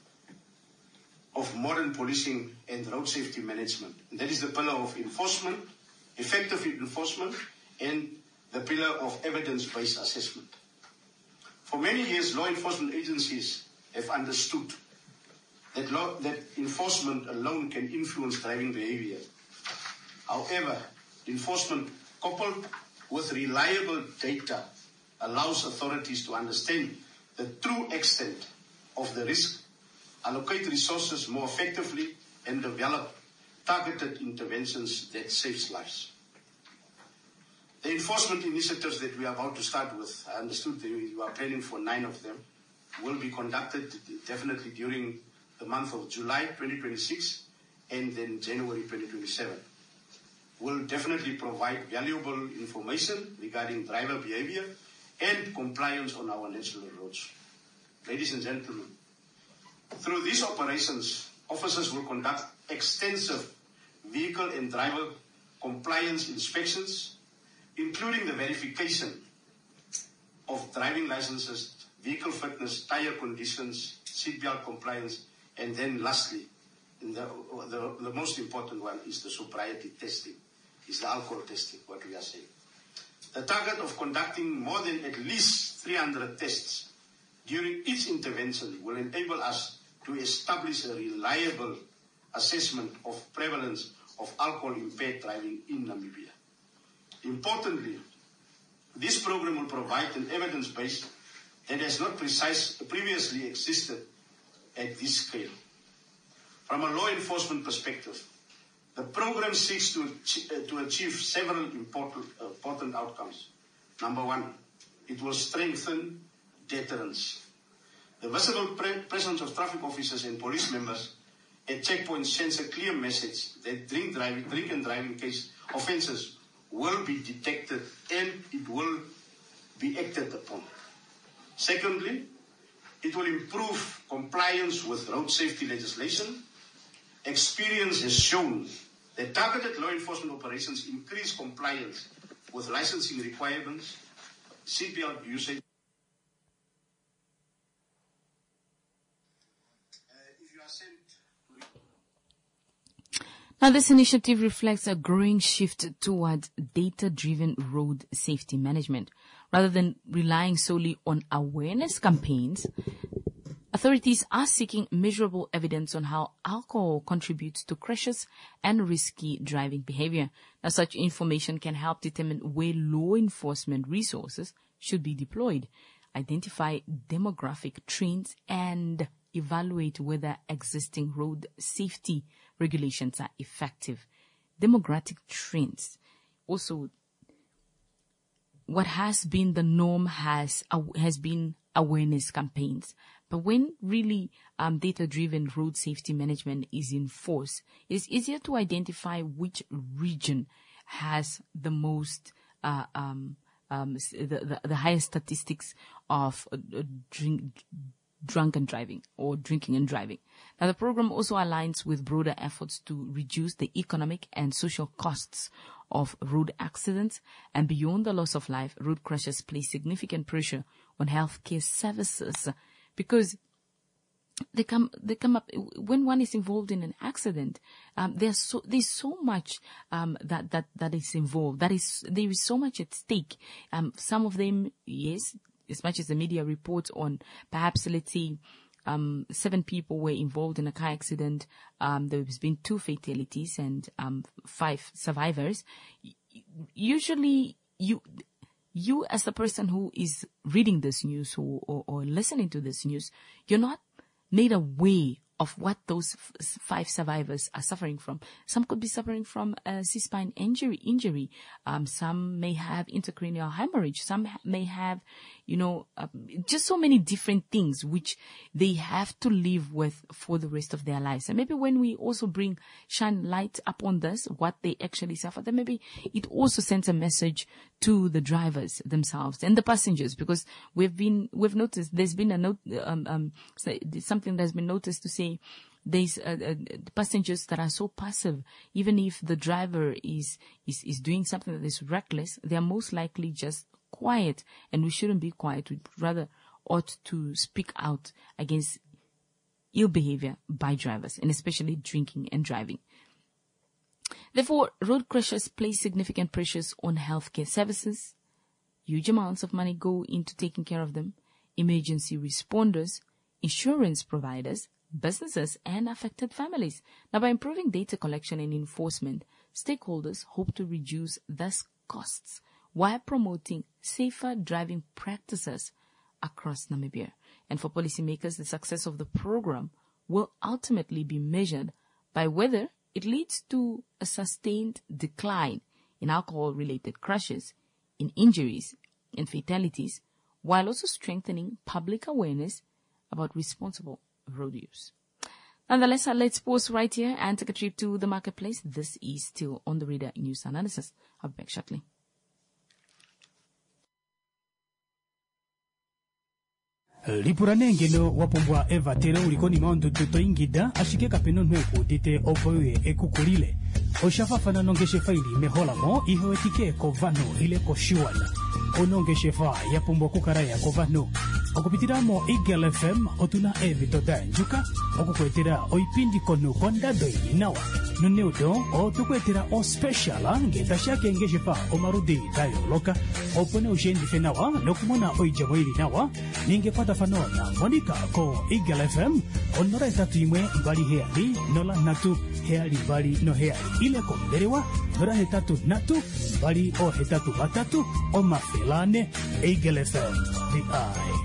of modern policing and road safety management. And that is the pillar of enforcement, effective enforcement, and the pillar of evidence-based assessment. For many years, law enforcement agencies have understood that, law, that enforcement alone can influence driving behavior. However, enforcement coupled with reliable data allows authorities to understand the true extent of the risk, allocate resources more effectively, and develop targeted interventions that saves lives. The enforcement initiatives that we are about to start with, I understood that you are planning for nine of them, will be conducted definitely during the month of July twenty twenty-six and then January twenty twenty-seven. Will definitely provide valuable information regarding driver behavior and compliance on our national roads. Ladies and gentlemen, through these operations, officers will conduct extensive vehicle and driver compliance inspections, including the verification of driving licenses, vehicle fitness, tire conditions, seatbelt compliance, and then lastly, in the, the, the most important one is the sobriety testing, is the alcohol testing, what we are saying. The target of conducting more than at least three hundred tests during each intervention will enable us to establish a reliable assessment of prevalence of alcohol-impaired driving in Namibia. Importantly, this program will provide an evidence base that has not precise, previously existed at this scale. From a law enforcement perspective, the program seeks to, uh, to achieve several important, uh, important outcomes. Number one, it will strengthen deterrence. The visible pre- presence of traffic officers and police members at checkpoints sends a clear message that drink, driving, drink and driving case offences will be detected and it will be acted upon. Secondly, it will improve compliance with road safety legislation. Experience has shown that targeted law enforcement operations increase compliance with licensing requirements, seatbelt usage. Now, this initiative reflects a growing shift towards data-driven road safety management. Rather than relying solely on awareness campaigns, authorities are seeking measurable evidence on how alcohol contributes to crashes and risky driving behavior. Now, such information can help determine where law enforcement resources should be deployed, identify demographic trends, and evaluate whether existing road safety regulations are effective. Demographic trends. Also, what has been the norm has uh, has been awareness campaigns. But when really um, data-driven road safety management is in force, it is easier to identify which region has the most uh, um, um, the, the, the highest statistics of uh, drink, drunken driving or drinking and driving. Now, the program also aligns with broader efforts to reduce the economic and social costs of road accidents, and beyond the loss of life, road crashes place significant pressure on healthcare services because they come they come up when one is involved in an accident. Um, there's so there's so much um, that that that is involved. That is there is so much at stake. Um, some of them, yes, as much as the media reports on, perhaps let's say. um, seven people were involved in a car accident. Um, there's been two fatalities and um, five survivors. Usually, you you as the person who is reading this news or, or, or listening to this news, you're not made aware of what those f- five survivors are suffering from. Some could be suffering from a C-spine injury, injury. Um, some may have intracranial hemorrhage. Some ha- may have, you know, uh, just so many different things which they have to live with for the rest of their lives. And maybe when we also bring, shine light upon this, what they actually suffer, then maybe it also sends a message to the drivers themselves and the passengers, because we've been, we've noticed there's been a note, um, um, something that's been noticed to say there's uh, uh, passengers that are so passive. Even if the driver is, is, is doing something that is reckless, they are most likely just quiet, and we shouldn't be quiet. We rather ought to speak out against ill behavior by drivers, and especially drinking and driving. Therefore, road crashes place significant pressures on healthcare services. Huge amounts of money go into taking care of them. Emergency responders, insurance providers, businesses, and affected families. Now, by improving data collection and enforcement, stakeholders hope to reduce these costs while promoting safer driving practices across Namibia. And for policymakers, the success of the program will ultimately be measured by whether it leads to a sustained decline in alcohol-related crashes, in injuries and fatalities, while also strengthening public awareness about responsible road use. Nonetheless, let's pause right here and take a trip to the marketplace. This is still On the Radar News Analysis. I'll be back shortly. lipurane ngeno wapombwa eva tero ulikoni maondo tutoingida ashike kapeno nweku dite opoye ekukulile oshafafana nongeshe faili meholamo ihowetike kovano ile koshiwana onongeshe fa yapombwa kukaraya kovano okupitiramo Eagle F M otuna evi toda njuka okukwetera oipindi kono kondado inawa nuneudo otukwetera o special ngetashake ngeshe fa omarudi dayo loka opone ushendi fenawa nokumona oijamo ili nawa ninge pata fanona monika ko Eagle F M onora etatu imwe mbali heali nola natu heali mbali no heali ile konderewa nora hetatu natu mbali o hetatu batatu o mafelane Eagle F M the eye.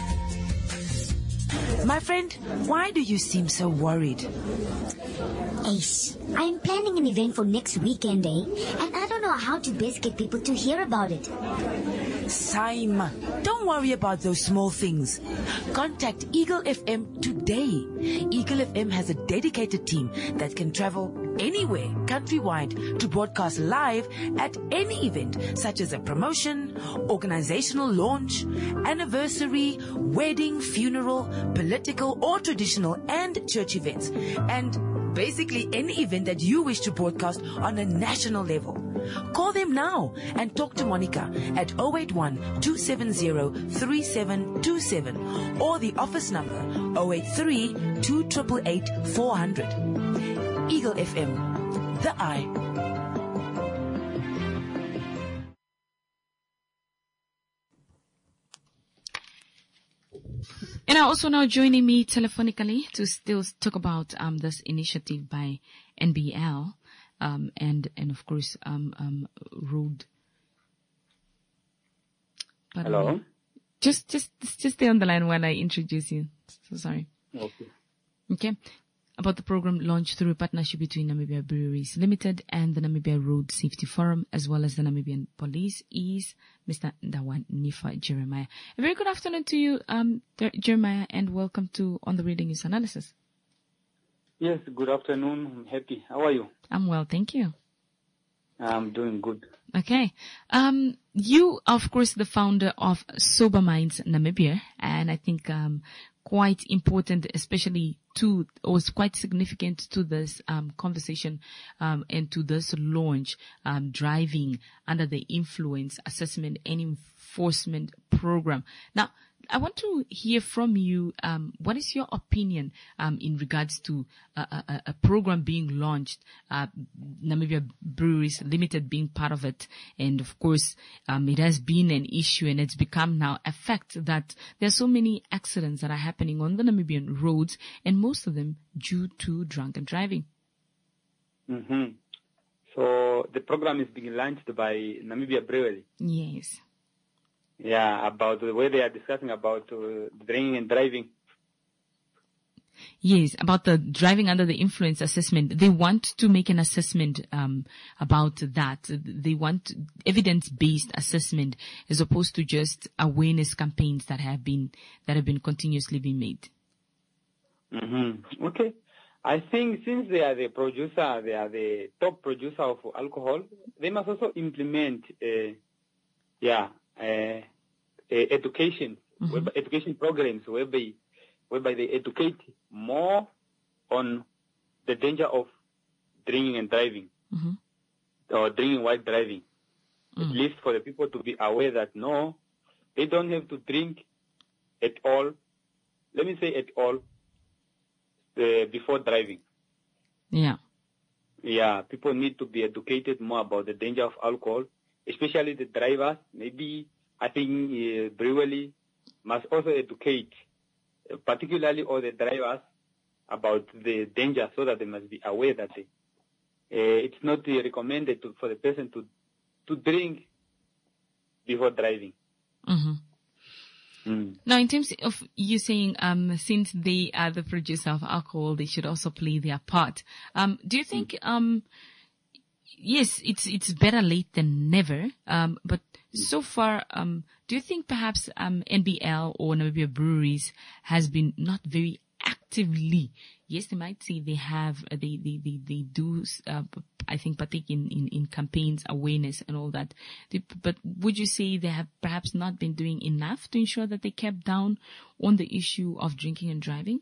My friend, why do you seem so worried? Ace, I'm planning an event for next weekend, eh? And I don't know how to best get people to hear about it. Saima, don't worry about those small things. Contact Eagle F M today. Eagle F M has a dedicated team that can travel anywhere countrywide to broadcast live at any event, such as a promotion, organizational launch, anniversary, wedding, funeral, political or traditional, and church events. And basically any event that you wish to broadcast on a national level. Call them now and talk to Monica at zero eight one, two seven zero, three seven two seven or the office number zero eight three, two eight eight, eight, four zero zero. Eagle F M, the eye. And also now joining me telephonically to still talk about um, this initiative by N B L um, and and of course um, um, road. Pardon Hello. Me. Just just just stay on the line while I introduce you. So sorry. Okay. Okay. About the program launched through a partnership between Namibia Breweries Limited and the Namibia Road Safety Forum, as well as the Namibian Police, is Mister Ndawa Nifa Jeremiah. A very good afternoon to you, um, Jeremiah, and welcome to On the Radar News Analysis. Yes, good afternoon. I'm happy. How are you? I'm well, thank you. I'm doing good. Okay. Um, you, of course, the founder of Sober Minds Namibia, and I think um, quite important, especially to, or was quite significant to this um, conversation um, and to this launch, um, driving under the influence assessment and enforcement program. Now, I want to hear from you. Um, what is your opinion um, in regards to a, a, a program being launched, uh, Namibia Breweries Limited being part of it, and of course, um, it has been an issue, and it's become now a fact that there are so many accidents that are happening on the Namibian roads, and most of them due to drunken driving. Mm-hmm. So the program is being launched by Namibia Brewery. Yes. Yeah, about the way they are discussing about uh, drinking and driving. Yes, about the driving under the influence assessment. They want to make an assessment um, about that. They want evidence-based assessment as opposed to just awareness campaigns that have been that have been continuously being made. Mm-hmm. Okay. I think since they are the producer, they are the top producer of alcohol, they must also implement, uh, yeah, uh, uh, education, mm-hmm. whereby, education programs whereby, whereby they educate more on the danger of drinking and driving, mm-hmm. or drinking while driving. Mm. At least for the people to be aware that no, they don't have to drink at all. Let me say at all. Uh, before driving. Yeah. Yeah, people need to be educated more about the danger of alcohol, especially the drivers. Maybe, I think, uh, brewery must also educate, uh, particularly all the drivers, about the danger so that they must be aware that they, uh, it's not uh, recommended to, for the person to, to drink before driving. Mm-hmm. Mm. Now, in terms of you saying, um, since they are the producer of alcohol, they should also play their part. Um, do you think, um, yes, it's it's better late than never. Um, but so far, um, do you think perhaps um N B L or Namibia Breweries has been not very actively? Yes, they might say they have, they they they, they do. Uh, I think partake in, in, in campaigns, awareness and all that. But would you say they have perhaps not been doing enough to ensure that they kept down on the issue of drinking and driving?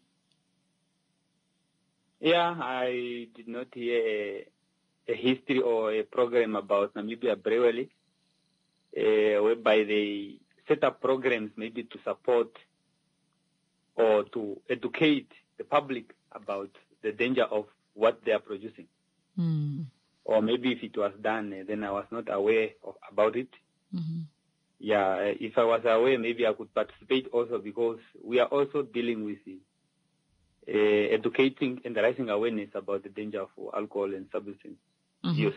Yeah, I did not hear a, a history or a program about Namibia Brewery, uh, whereby they set up programs maybe to support or to educate the public about the danger of what they are producing. Mm. Or maybe if it was done, uh, then I was not aware of, about it. Mm-hmm. Yeah, uh, if I was aware, maybe I could participate also, because we are also dealing with uh, educating and raising awareness about the danger of alcohol and substance mm-hmm. use.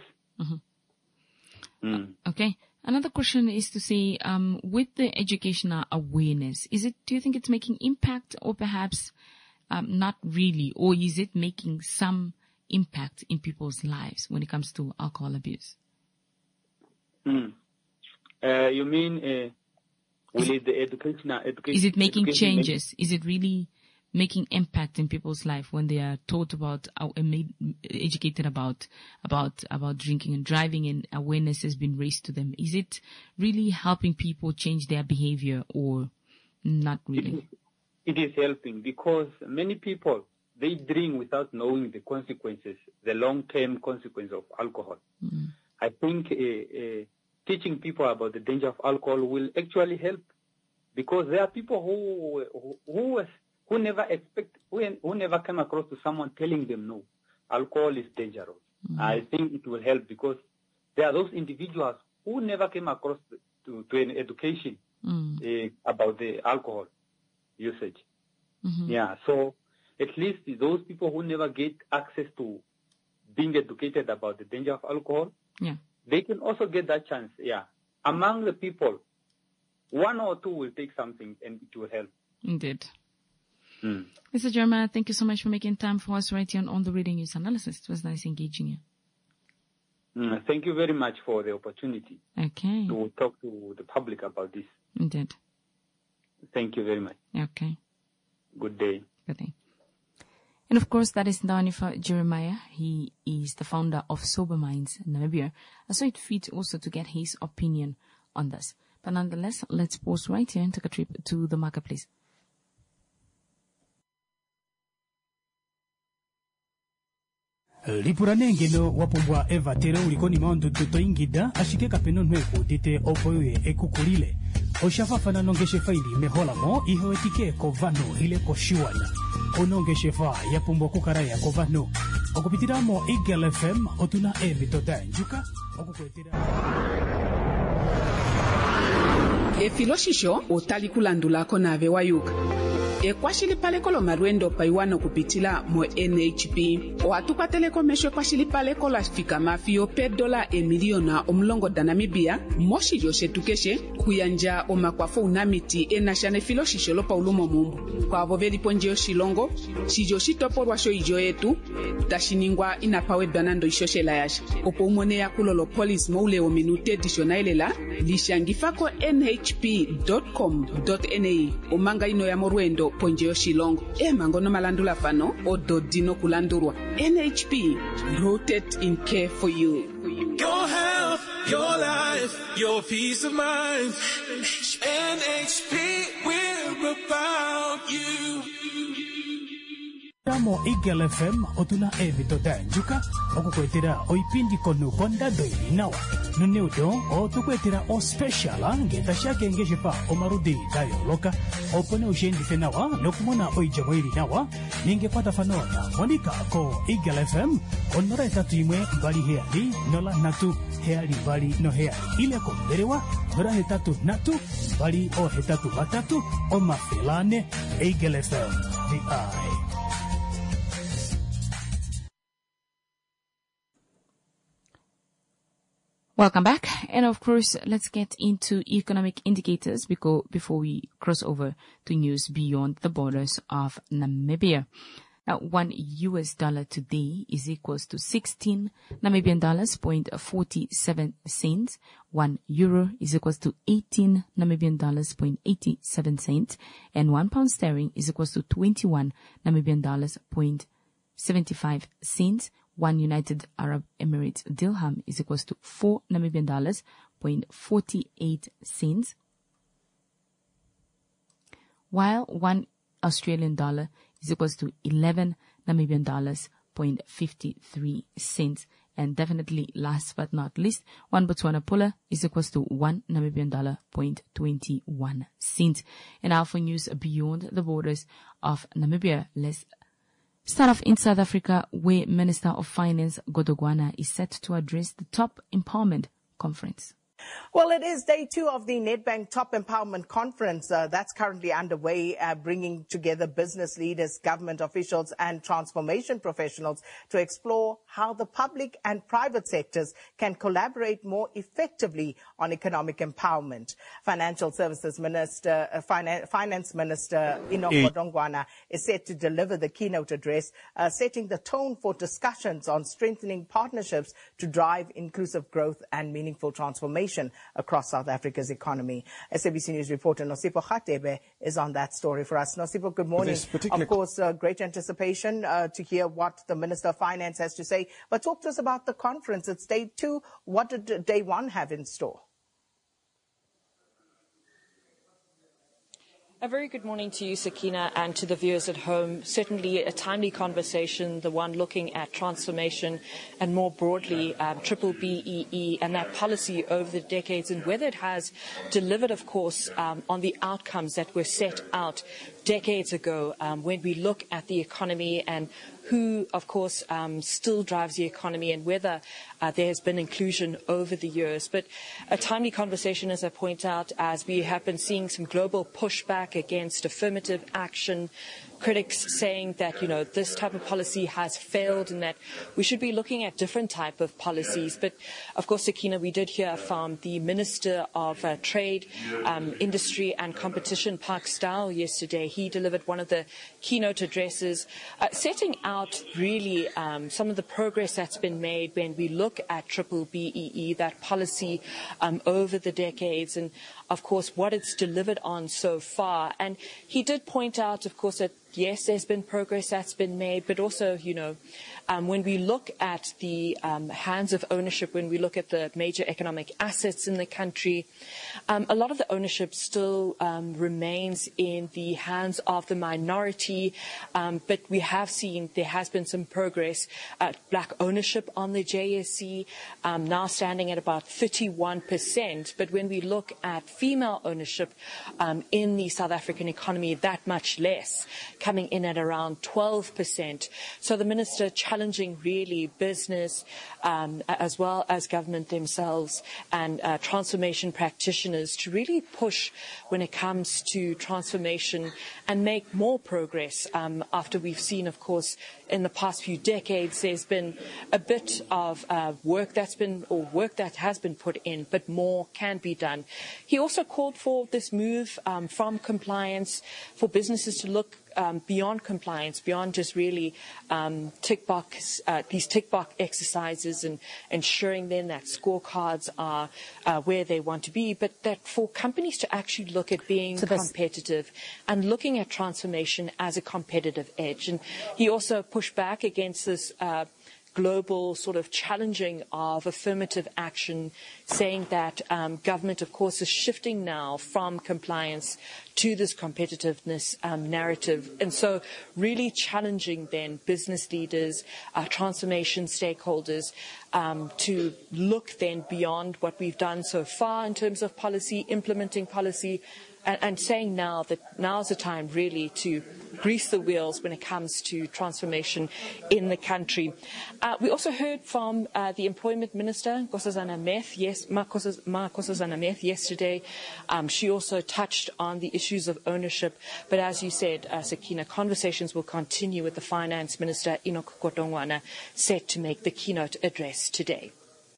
Mm-hmm. Mm. Okay. Another question is to say, um, with the educational awareness, is it? Do you think it's making impact, or perhaps um, not really, or is it making some impact in people's lives when it comes to alcohol abuse? Mm. Uh, you mean, uh, will it the educational education? Is it making education changes? Make- is it really making impact in people's life when they are taught about, uh, made, educated about, about, about drinking and driving, and awareness has been raised to them? Is it really helping people change their behavior, or not really? It is, it is helping, because many people, they drink without knowing the consequences, the long-term consequence of alcohol. Mm. I think uh, uh, teaching people about the danger of alcohol will actually help, because there are people who who who, who never expect, who, who never came across to someone telling them no, alcohol is dangerous. Mm. I think it will help, because there are those individuals who never came across to, to an education mm. uh, about the alcohol usage. Mm-hmm. Yeah, so at least those people who never get access to being educated about the danger of alcohol, yeah, they can also get that chance. Yeah. Among the people, one or two will take something and it will help. Indeed. Mm. Mister Jeremiah, thank you so much for making time for us right here on, on the Radio News Analysis. It was nice engaging you. Mm, thank you very much for the opportunity okay. to talk to the public about this. Indeed. Thank you very much. Okay. Good day. Good day. And of course, that is Ndanifa Jeremiah. He is the founder of Sober Minds Namibia. So it fits also to get his opinion on this. But nonetheless, let's pause right here and take a trip to the marketplace. lipurane ngeno wapombwa eva tere ulikoni maondo toto ingida ashike kapeno nweko tete opoye ekukulile Oshafafana nongeshe faili mehola mo iho etike kovano ile koshuana. Onongeshe fa ya pumbo kukaraya kovano. Okupitira mo Eagle F M otuna evito danjuka. Okukwetira. Efiloshisho otali kulandulako nave wayuka. Ekwashilipaleko lomalwendo paiwano kupitila mo N H P. Oatukwateleko mesho ekwashilipaleko la fika mafio pe dola emiliona omulongo da Namibia. Moshi yoshe tukeshe kuyanja omakwafo unamiti enashane filo shisholo paulumo mumbu. Kwa avoveli ponje yoshilongo, shijoshi toporwa sho ijo yetu, tashiningwa inapawe banando ishoshe la yasha. Opo umone ya kulolo police moule o minute dishonailela, lishangifako N H P dot com dot N A. Omanga ino ya morwendo ponje yoshilongo. E mangono malandula fano, odo dino kulandurwa. N H P, rooted in care for you. Your health, your life, your peace of mind. N H P, we're about you. Mo Eagle F M otuna evito danjuka okukwetera oipindi kono konda doili nawa nuneudo otukwetera o special ngeta shake ngeshe pa omarudi dayo loka opone ushendife nawa nokumona oijamoiri nawa ninge pata fanona monika ko Eagle F M onora etatu imwe mbali heali nola natu heali mbali no heali ile konderewa nora hetatu natu mbali o hetatu batatu o mafelane Eagle F M the eye. Welcome back. And of course, let's get into economic indicators before, before we cross over to news beyond the borders of Namibia. Now, one U S dollar today is equals to sixteen Namibian dollars point forty-seven cents. One euro is equals to eighteen Namibian dollars point eighty-seven cents. And one pound sterling is equals to twenty-one Namibian dollars point seventy-five cents. One United Arab Emirates dirham is equals to four Namibian dollars point forty-eight cents, while one Australian dollar is equals to eleven Namibian dollars point fifty-three cents. And definitely last but not least, one Botswana pula is equals to one Namibian dollar point twenty-one cents. And now for news beyond the borders of Namibia, let's start off in South Africa, where Minister of Finance Godongwana is set to address the Top Empowerment Conference. Well, it is day two of the Nedbank Top Empowerment Conference uh, that's currently underway, uh, bringing together business leaders, government officials and transformation professionals to explore how the public and private sectors can collaborate more effectively on economic empowerment. Financial Services Minister, uh, Finan- Finance Minister Enoch mm. Godongwana is set to deliver the keynote address, uh, setting the tone for discussions on strengthening partnerships to drive inclusive growth and meaningful transformation across South Africa's economy. S A B C News reporter Nosipo Khatebe is on that story for us. Nosipo, good morning. Of course, uh, great anticipation uh, to hear what the Minister of Finance has to say. But talk to us about the conference. It's day two. What did day one have in store? A very good morning to you, Sakina, and to the viewers at home. Certainly a timely conversation, the one looking at transformation and more broadly um, triple B E E and that policy over the decades and whether it has delivered, of course, um, on the outcomes that were set out decades ago um, when we look at the economy and who, of course, um, still drives the economy and whether uh, there has been inclusion over the years. But a timely conversation, as I point out, as we have been seeing some global pushback against affirmative action, critics saying that, you know, this type of policy has failed and that we should be looking at different type of policies. But, of course, Sakina, we did hear from the Minister of uh, Trade, um, Industry and Competition, Park Staal, yesterday. He delivered one of the keynote addresses, uh, setting out really um, some of the progress that's been made when we look at triple B E E, that policy um, over the decades and, of course, what it's delivered on so far. And he did point out, of course, that yes, there's been progress that's been made, but also, you know, um, when we look at the um, hands of ownership, when we look at the major economic assets in the country, um, a lot of the ownership still um, remains in the hands of the minority, um, but we have seen there has been some progress at black ownership on the J S E, um, now standing at about thirty-one percent. But when we look at female ownership um, in the South African economy, that much less, coming in at around twelve percent. So the minister challenging really business um, as well as government themselves and uh, transformation practitioners to really push when it comes to transformation and make more progress. Um, after we've seen, of course, in the past few decades, there's been a bit of uh, work that's been, or work that has been put in, but more can be done. He also called for this move um, from compliance for businesses to look Um, beyond compliance, beyond just really um, tick box, uh, these tick box exercises and ensuring then that scorecards are uh, where they want to be, but that for companies to actually look at being so competitive and looking at transformation as a competitive edge. And he also pushed back against this uh, global sort of challenging of affirmative action, saying that um, government, of course, is shifting now from compliance to this competitiveness um, narrative. And so really challenging then business leaders, uh, transformation stakeholders, um, to look then beyond what we've done so far in terms of policy, implementing policy, and, and saying now that now's the time really to grease the wheels when it comes to transformation in the country. Uh, we also heard from uh, the Employment Minister, Nkosazana Meth, yes, Nkosazana Meth yesterday. Um, she also touched on the issues of ownership. But as you said, uh, Sakina, conversations will continue with the Finance Minister, Enoch Godongwana, set to make the keynote address today.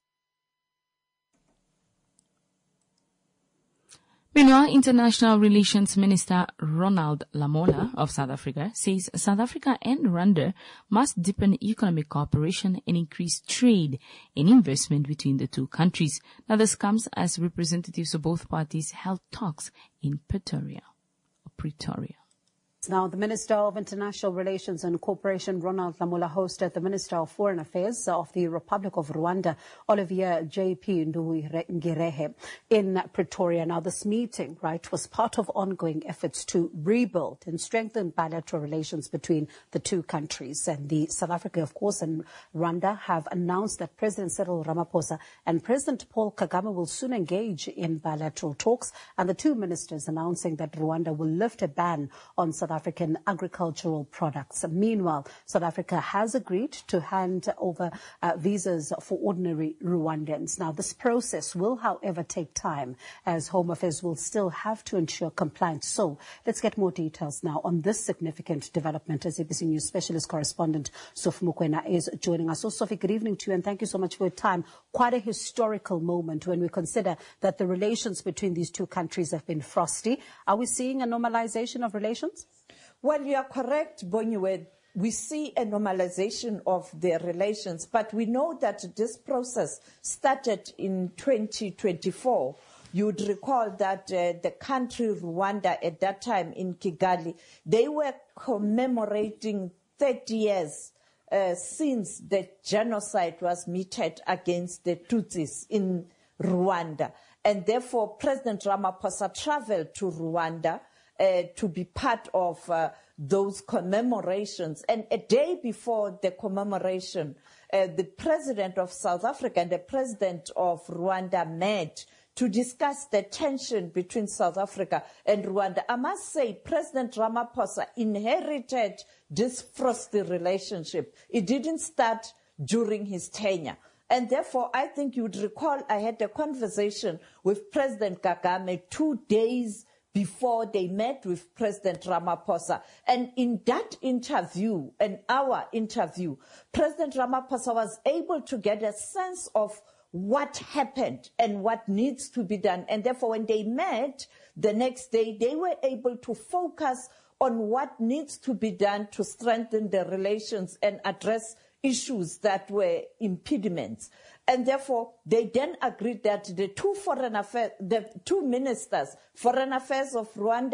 Meanwhile, International Relations Minister Ronald Lamola of South Africa says South Africa and Rwanda must deepen economic cooperation and increase trade and investment between the two countries. Now, this comes as representatives of both parties held talks in Pretoria. Pretoria. Now, the Minister of International Relations and Cooperation, Ronald Lamola, hosted the Minister of Foreign Affairs of the Republic of Rwanda, Olivier J P Nduhungirehe, in Pretoria. Now, this meeting, right, was part of ongoing efforts to rebuild and strengthen bilateral relations between the two countries. And the South Africa, of course, and Rwanda have announced that President Cyril Ramaphosa and President Paul Kagame will soon engage in bilateral talks, and the two ministers announcing that Rwanda will lift a ban on South African agricultural products. Meanwhile, South Africa has agreed to hand over uh, visas for ordinary Rwandans. Now, this process will, however, take time, as Home Affairs will still have to ensure compliance. So let's get more details now on this significant development, as A B C News specialist correspondent Sophie Mukwena is joining us. So, Sophie, good evening to you, and thank you so much for your time. Quite a historical moment when we consider that the relations between these two countries have been frosty. Are we seeing a normalization of relations? Well, you are correct, Bonyiwe. We see a normalization of their relations, but we know that this process started in twenty twenty-four. You would recall that uh, the country Rwanda at that time in Kigali, they were commemorating thirty years uh, since the genocide was meted against the Tutsis in Rwanda. And therefore, President Ramaphosa traveled to Rwanda Uh, to be part of uh, those commemorations. And a day before the commemoration, uh, the president of South Africa and the president of Rwanda met to discuss the tension between South Africa and Rwanda. I must say, President Ramaphosa inherited this frosty relationship. It didn't start during his tenure. And therefore, I think you would recall I had a conversation with President Kagame two days before they met with President Ramaphosa. And in that interview, an hour interview, President Ramaphosa was able to get a sense of what happened and what needs to be done. And therefore, when they met the next day, they were able to focus on what needs to be done to strengthen the relations and address issues that were impediments. And therefore, they then agreed that the two foreign affairs, the two ministers, foreign affairs of Rwanda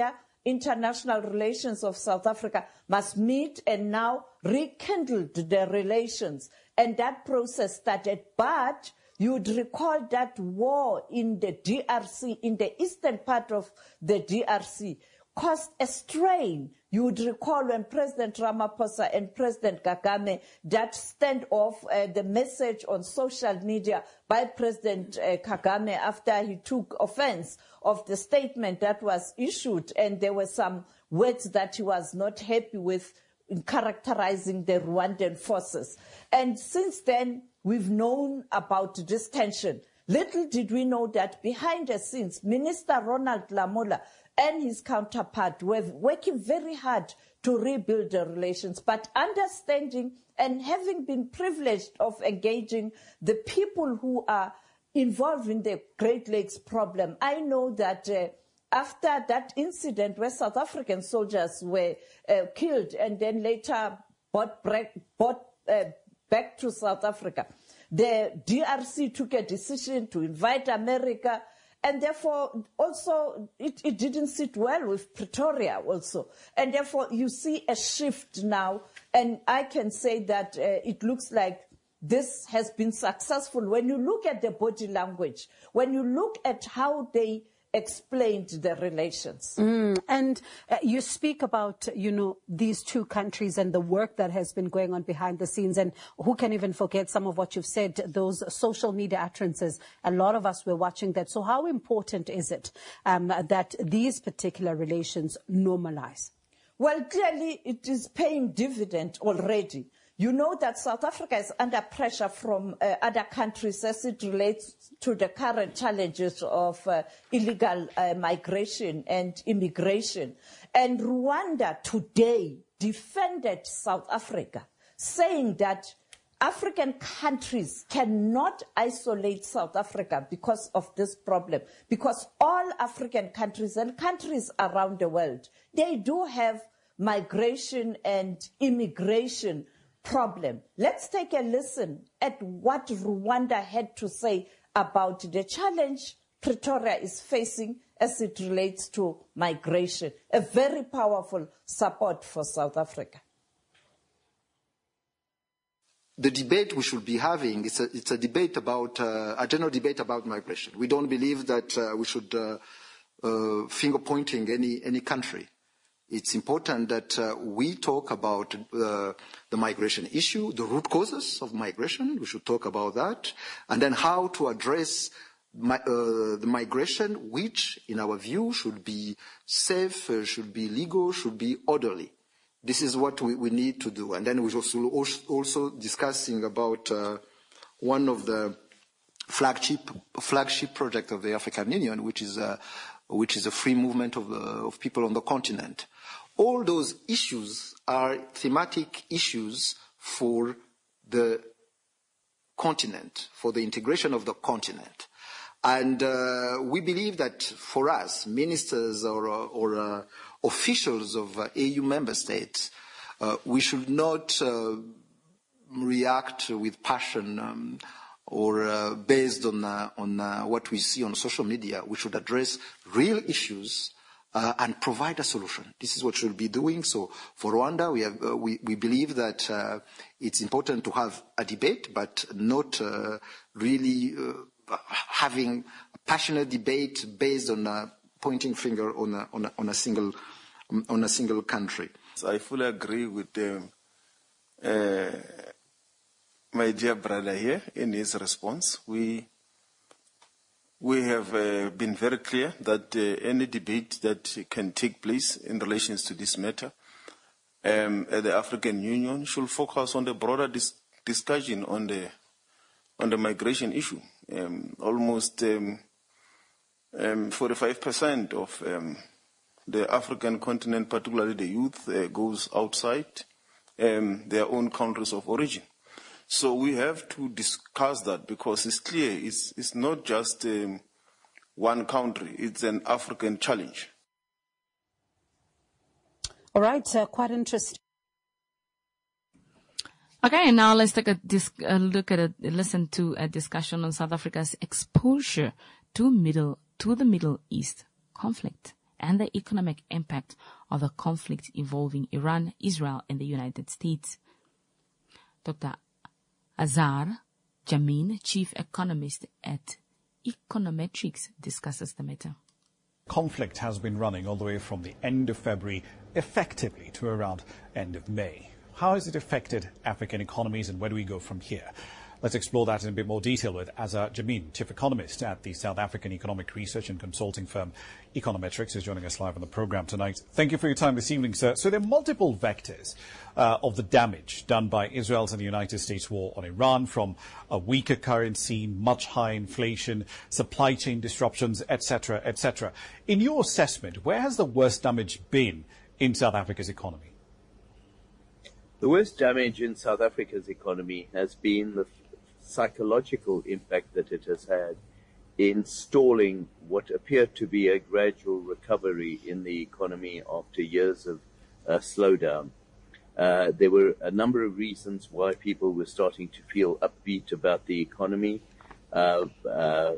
international relations of South Africa must meet and now rekindled the relations. And that process started. But you would recall that war in the D R C, in the eastern part of the D R C, caused a strain. You would recall when President Ramaphosa and President Kagame, that standoff, uh, the message on social media by President uh, Kagame after he took offense of the statement that was issued, and there were some words that he was not happy with in characterizing the Rwandan forces. And since then, we've known about this tension. Little did we know that behind the scenes, Minister Ronald Lamola and his counterpart were working very hard to rebuild the relations, but understanding and having been privileged of engaging the people who are involved in the Great Lakes problem, I know that uh, after that incident where South African soldiers were uh, killed and then later brought, brought uh, back to South Africa, the D R C took a decision to invite America. And therefore, also, it, it didn't sit well with Pretoria also. And therefore, you see a shift now. And I can say that uh, it looks like this has been successful. When you look at the body language, when you look at how they explained the relations. Mm, and uh, you speak about, you know, these two countries and the work that has been going on behind the scenes. And who can even forget some of what you've said, those social media utterances. A lot of us were watching that. So how important is it um, that these particular relations normalize? Well, clearly it is paying dividend already. You know that South Africa is under pressure from uh, other countries as it relates to the current challenges of uh, illegal uh, migration and immigration. And Rwanda today defended South Africa, saying that African countries cannot isolate South Africa because of this problem, because all African countries and countries around the world, they do have migration and immigration problem. Let's take a listen at what Rwanda had to say about the challenge Pretoria is facing as it relates to migration. A very powerful support for South Africa. The debate we should be having, it's a, it's a debate about, uh, a general debate about migration. We don't believe that uh, we should uh, uh, finger pointing any, any country. It's important that uh, we talk about uh, the migration issue, the root causes of migration. We should talk about that. And then how to address my, uh, the migration, which, in our view, should be safe, uh, should be legal, should be orderly. This is what we, we need to do. And then we're also, also discussing about uh, one of the flagship, flagship projects of the African Union, which is, uh, which is a free movement of, uh, of people on the continent. All those issues are thematic issues for the continent, for the integration of the continent. And uh, we believe that for us, ministers or, or uh, officials of uh, A U member states, uh, we should not uh, react with passion um, or uh, based on, uh, on uh, what we see on social media. We should address real issues Uh, and provide a solution. This is what we'll be doing. So for Rwanda, we, have, uh, we, we believe that uh, it's important to have a debate, but not uh, really uh, having a passionate debate based on uh, pointing finger on a, on a, on a single on a single country. So I fully agree with um, uh, my dear brother here in his response. We We have uh, been very clear that uh, any debate that can take place in relation to this matter um, at the African Union should focus on the broader dis discussion on the on the migration issue. Um, almost um, um, forty-five percent of um, the African continent, particularly the youth, uh, goes outside um, their own countries of origin. So we have to discuss that because it's clear it's, it's not just um, one country, it's an African challenge. All right, uh, quite interesting. Okay, now let's take a, dis a look at a listen to a discussion on South Africa's exposure to middle to the Middle East conflict and the economic impact of the conflict involving Iran, Israel, and the United States. Doctor Azar Jamin, chief economist at Econometrics, discusses the matter. Conflict has been running all the way from the end of February effectively to around end of May. How has it affected African economies, and where do we go from here? Let's explore that in a bit more detail with Azar Jamin, chief economist at the South African economic research and consulting firm Econometrics, is joining us live on the program tonight. Thank you for your time this evening, sir. So there are multiple vectors uh, of the damage done by Israel's and the United States war on Iran, from a weaker currency, much higher inflation, supply chain disruptions, et cetera, et cetera. In your assessment, where has the worst damage been in South Africa's economy? The worst damage in South Africa's economy has been the psychological impact that it has had in stalling what appeared to be a gradual recovery in the economy after years of uh, slowdown. Uh, there were a number of reasons why people were starting to feel upbeat about the economy. Uh, uh,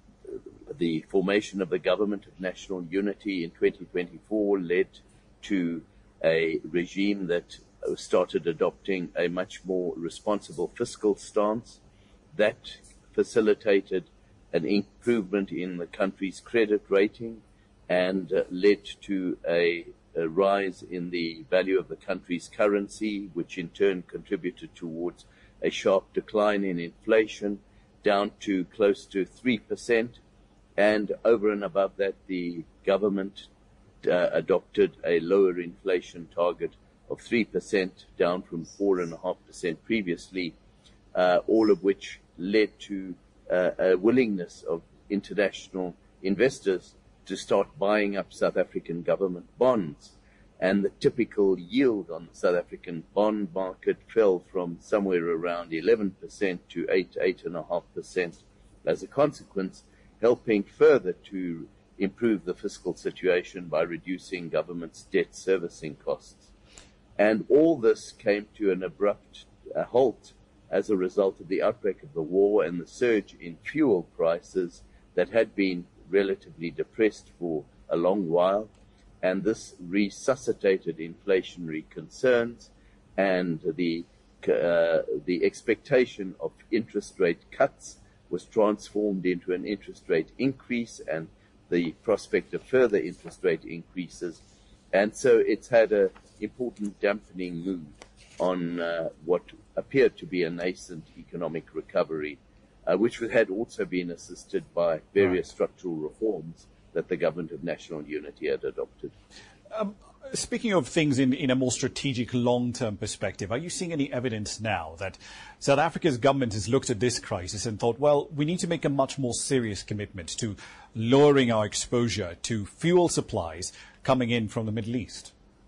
the formation of the Government of National Unity in twenty twenty-four led to a regime that started adopting a much more responsible fiscal stance. That facilitated an improvement in the country's credit rating and uh, led to a, a rise in the value of the country's currency, which in turn contributed towards a sharp decline in inflation down to close to three percent. And over and above that, the government uh, adopted a lower inflation target of three percent, down from four point five percent previously, uh, all of which led to uh, a willingness of international investors to start buying up South African government bonds. And the typical yield on the South African bond market fell from somewhere around eleven percent to eight, eight point five percent as a consequence, helping further to improve the fiscal situation by reducing government's debt servicing costs. And all this came to an abrupt uh, halt as a result of the outbreak of the war and the surge in fuel prices that had been relatively depressed for a long while. And this resuscitated inflationary concerns, and the uh, the expectation of interest rate cuts was transformed into an interest rate increase and the prospect of further interest rate increases. And so it's had an important dampening mood on uh, what appeared to be a nascent economic recovery, uh, which had also been assisted by various right. structural reforms that the Government of National Unity had adopted. Um, speaking of things in, in a more strategic long-term perspective, are you seeing any evidence now that South Africa's government has looked at this crisis and thought, well, we need to make a much more serious commitment to lowering our exposure to fuel supplies coming in from the Middle East?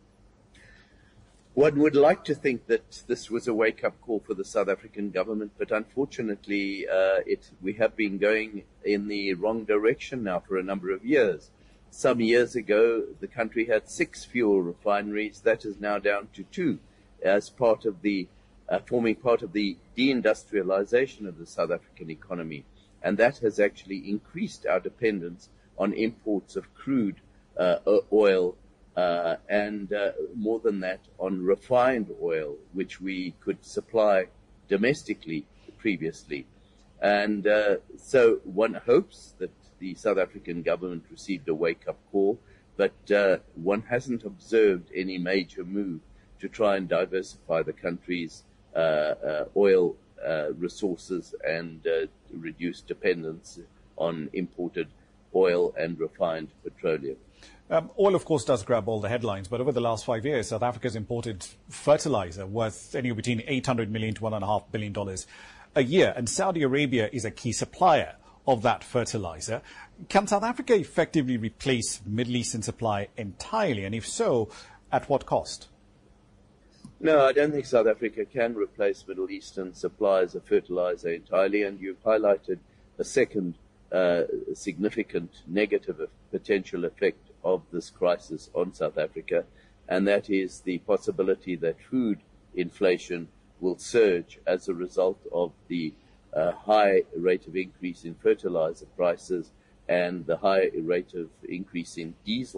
One would like to think that this was a wake-up call for the South African government, but unfortunately, uh, it, we have been going in the wrong direction now for a number of years. Some years ago, the country had six fuel refineries. That is now down to two, as part of the uh, forming part of the deindustrialization of the South African economy, and that has actually increased our dependence on imports of crude uh, oil. Uh, and uh, more than that, on refined oil, which we could supply domestically previously. And uh, so one hopes that the South African government received a wake-up call, but uh, one hasn't observed any major move to try and diversify the country's uh, uh, oil uh, resources and uh, reduce dependence on imported oil and refined petroleum. Um, oil, of course, does grab all the headlines, but over the last five years, South Africa's imported fertilizer worth anywhere between eight hundred million to one point five billion dollars a year, and Saudi Arabia is a key supplier of that fertilizer. Can South Africa effectively replace Middle Eastern supply entirely, and if so, at what cost? No, I don't think South Africa can replace Middle Eastern supplies of fertilizer entirely, and you've highlighted a second uh, significant negative potential effect of this crisis on South Africa, and that is the possibility that food inflation will surge as a result of the uh, high rate of increase in fertilizer prices and the high rate of increase in diesel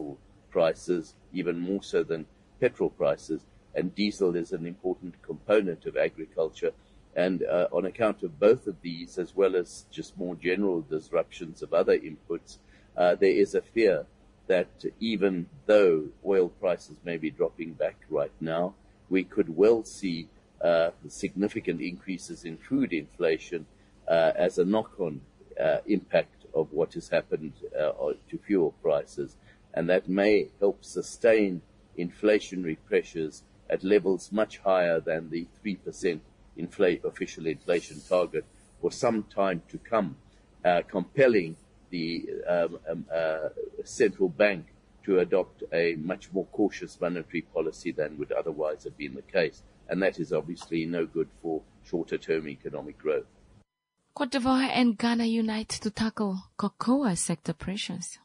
prices, even more so than petrol prices, and diesel is an important component of agriculture. And uh, on account of both of these, as well as just more general disruptions of other inputs, uh, there is a fear that even though oil prices may be dropping back right now, we could well see uh, significant increases in food inflation uh, as a knock-on uh, impact of what has happened uh, to fuel prices. And that may help sustain inflationary pressures at levels much higher than the three percent infl- official inflation target for some time to come, uh, compelling the um, um, uh, central bank to adopt a much more cautious monetary policy than would otherwise have been the case. And that is obviously no good for shorter-term economic growth. Cote d'Ivoire and Ghana unite to tackle cocoa sector pressures.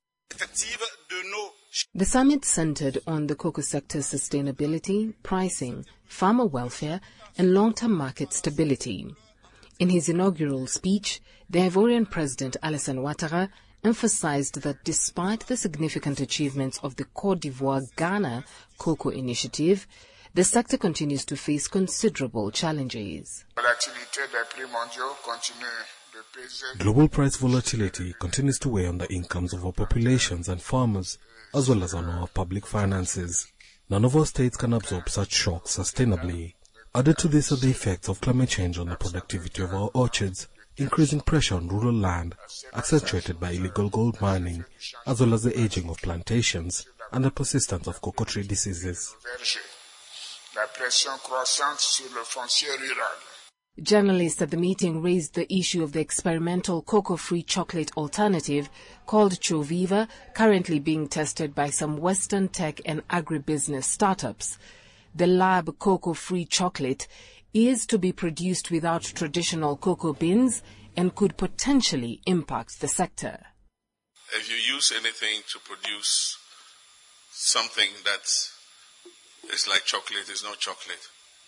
The summit centered on the cocoa sector's sustainability, pricing, farmer welfare, and long-term market stability. In his inaugural speech, the Ivorian President Alassane Ouattara emphasized that despite the significant achievements of the Cote d'Ivoire-Ghana Cocoa Initiative, the sector continues to face considerable challenges. Global price volatility continues to weigh on the incomes of our populations and farmers, as well as on our public finances. None of our states can absorb such shocks sustainably. Added to this are the effects of climate change on the productivity of our orchards, increasing pressure on rural land, accentuated by illegal gold mining, as well as the aging of plantations and the persistence of cocoa tree diseases. Journalists at the meeting raised the issue of the experimental cocoa-free chocolate alternative called Choviva, currently being tested by some Western tech and agribusiness startups. The lab cocoa-free chocolate is to be produced without traditional cocoa beans and could potentially impact the sector. If you use anything to produce something that's it's like chocolate, it's not chocolate.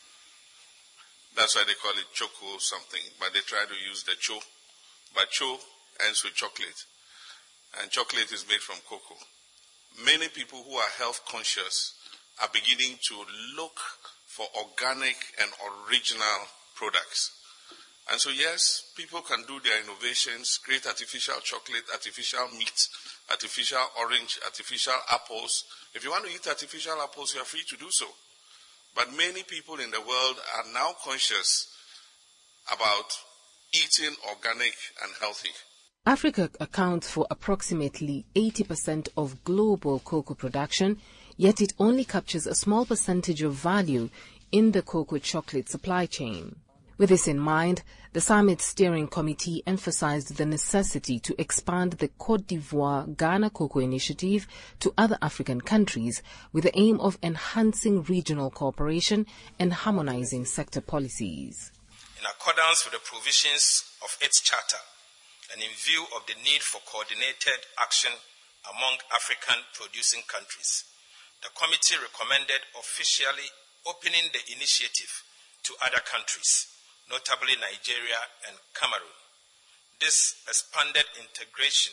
That's why they call it choco something, but they try to use the cho. But cho ends with chocolate, and chocolate is made from cocoa. Many people who are health conscious are beginning to look for organic and original products. And so yes, people can do their innovations, create artificial chocolate, artificial meat, artificial orange, artificial apples. If you want to eat artificial apples, you are free to do so. But many people in the world are now conscious about eating organic and healthy. Africa accounts for approximately eighty percent of global cocoa production, yet it only captures a small percentage of value in the cocoa chocolate supply chain. With this in mind, the Summit Steering Committee emphasized the necessity to expand the Cote d'Ivoire-Ghana Cocoa Initiative to other African countries with the aim of enhancing regional cooperation and harmonizing sector policies. In accordance with the provisions of its charter and in view of the need for coordinated action among African producing countries, the committee recommended officially opening the initiative to other countries, notably Nigeria and Cameroon. This expanded integration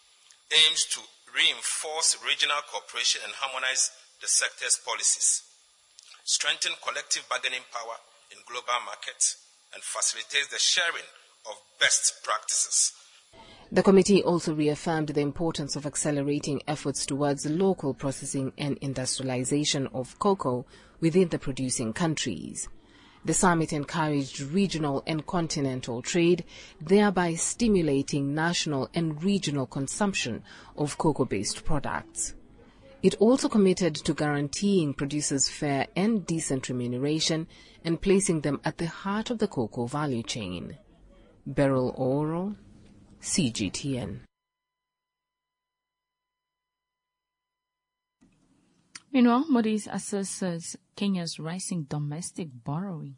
aims to reinforce regional cooperation and harmonize the sector's policies, strengthen collective bargaining power in global markets, and facilitate the sharing of best practices. The committee also reaffirmed the importance of accelerating efforts towards local processing and industrialization of cocoa within the producing countries. The summit encouraged regional and continental trade, thereby stimulating national and regional consumption of cocoa-based products. It also committed to guaranteeing producers fair and decent remuneration and placing them at the heart of the cocoa value chain. Beryl Oro, C G T N. Meanwhile, Moody's assesses Kenya's rising domestic borrowing.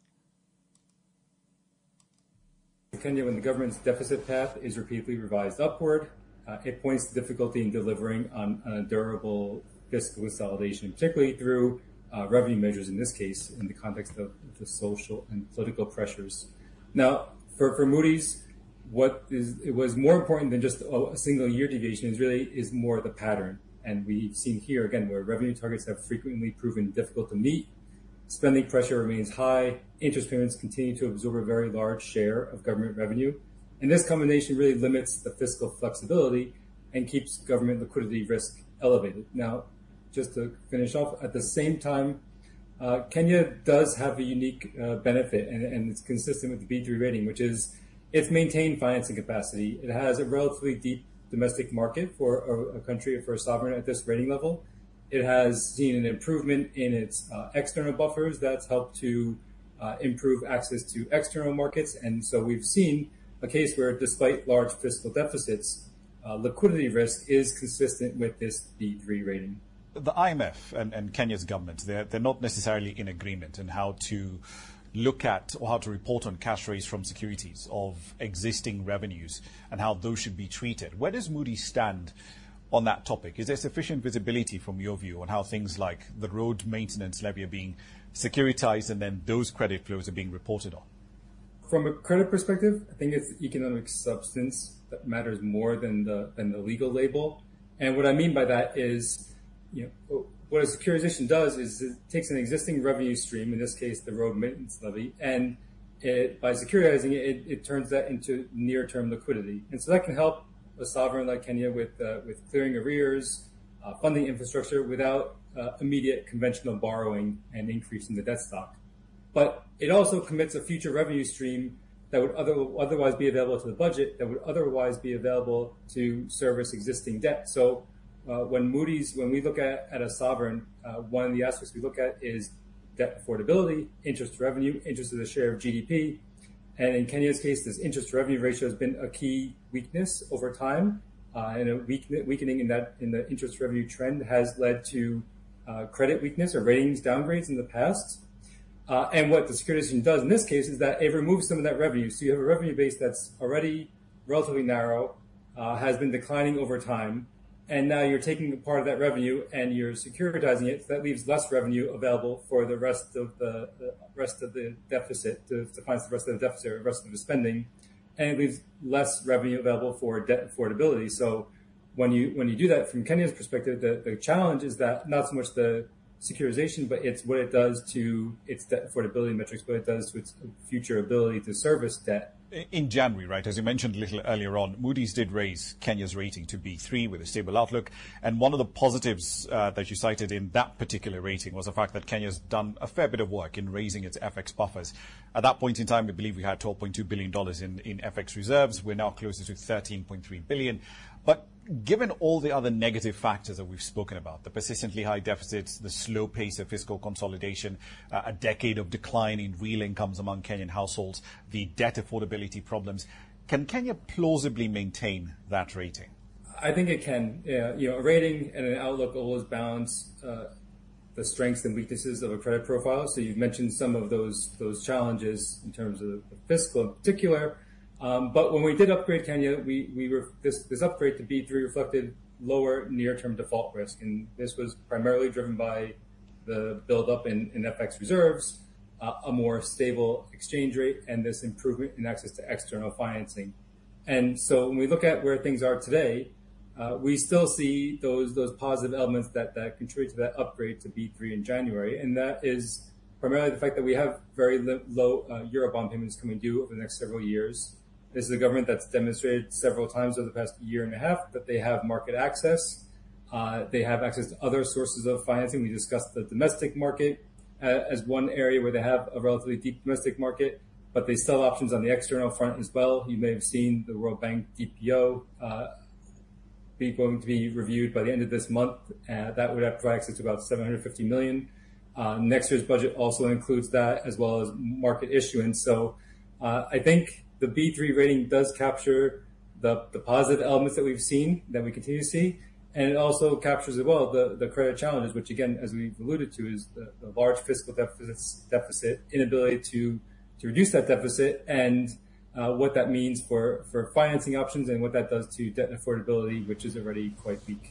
In Kenya, when the government's deficit path is repeatedly revised upward, uh, it points to difficulty in delivering on, on a durable fiscal consolidation, particularly through uh, revenue measures, in this case, in the context of the social and political pressures. Now, for, for Moody's, what is it was more important than just a, a single year deviation is really is more the pattern. And we've seen here, again, where revenue targets have frequently proven difficult to meet, spending pressure remains high, interest payments continue to absorb a very large share of government revenue. And this combination really limits the fiscal flexibility and keeps government liquidity risk elevated. Now, just to finish off, at the same time, uh, Kenya does have a unique uh, benefit, and, and it's consistent with the B three rating, which is it's maintained financing capacity. It has a relatively deep domestic market for a, a country, for a sovereign at this rating level. It has seen an improvement in its uh, external buffers that's helped to uh, improve access to external markets. And so we've seen a case where, despite large fiscal deficits, uh, liquidity risk is consistent with this B three rating. The I M F and, and Kenya's government, they're, they're not necessarily in agreement on how to look at or how to report on cash raised from securities of existing revenues and how those should be treated. Where does Moody's stand on that topic? Is there sufficient visibility from your view on how things like the road maintenance levy are being securitized and then those credit flows are being reported on? From a credit perspective, I think it's economic substance that matters more than the than the legal label. And what I mean by that is, you know, what a securitization does is it takes an existing revenue stream, in this case the road maintenance levy, and it, by securitizing it, it, it turns that into near-term liquidity. And so that can help a sovereign like Kenya with uh, with clearing arrears, uh, funding infrastructure without uh, immediate conventional borrowing and increasing the debt stock. But it also commits a future revenue stream that would other, otherwise be available to the budget, that would otherwise be available to service existing debt. So uh, when Moody's, when we look at, at a sovereign, uh, one of the aspects we look at is debt affordability, interest to revenue, interest as a share of G D P. And in Kenya's case, this interest to revenue ratio has been a key weakness over time. Uh, and a weak, weakening in that in the interest to revenue trend has led to uh, credit weakness or ratings downgrades in the past. Uh, and what the securitization does in this case is that it removes some of that revenue. So you have a revenue base that's already relatively narrow, uh, has been declining over time, and now you're taking a part of that revenue and you're securitizing it. So that leaves less revenue available for the rest of the, the rest of the deficit, to, to finance the rest of the deficit or the rest of the spending, and it leaves less revenue available for debt affordability. So when you when you do that from Kenya's perspective, the, the challenge is that not so much the securitization, but it's what it does to its debt affordability metrics, what it does to its future ability to service debt. In January, right, as you mentioned a little earlier on, Moody's did raise Kenya's rating to B three with a stable outlook. And one of the positives uh, that you cited in that particular rating was the fact that Kenya's done a fair bit of work in raising its F X buffers. At that point in time, we believe we had twelve point two billion dollars in, in F X reserves. We're now closer to thirteen point three billion dollars. But given all the other negative factors that we've spoken about, the persistently high deficits, the slow pace of fiscal consolidation, uh, a decade of decline in real incomes among Kenyan households, the debt affordability problems, can Kenya plausibly maintain that rating? I think it can. Yeah, you know, a rating and an outlook always balance uh, the strengths and weaknesses of a credit profile. So you've mentioned some of those those challenges in terms of the fiscal in particular. Um, but when we did upgrade Kenya, we, we were, this, this upgrade to B three reflected lower near-term default risk. And this was primarily driven by the buildup in, in F X reserves, uh, a more stable exchange rate, and this improvement in access to external financing. And so when we look at where things are today, uh, we still see those, those positive elements that, that contribute to that upgrade to B three in January. And that is primarily the fact that we have very low uh, Eurobond payments coming due over the next several years. This is a government that's demonstrated several times over the past year and a half that they have market access. Uh, they have access to other sources of financing. We discussed the domestic market uh, as one area where they have a relatively deep domestic market, but they still have options on the external front as well. You may have seen the World Bank D P O uh, be going to be reviewed by the end of this month. Uh, that would have provide access to about seven hundred fifty million dollars. Uh, next year's budget also includes that, as well as market issuance. So uh, I think the B three rating does capture the, the positive elements that we've seen, that we continue to see, and it also captures as well the, the credit challenges, which again, as we've alluded to, is the, the large fiscal deficits, deficit, inability to, to reduce that deficit, and uh, what that means for, for financing options and what that does to debt affordability, which is already quite weak.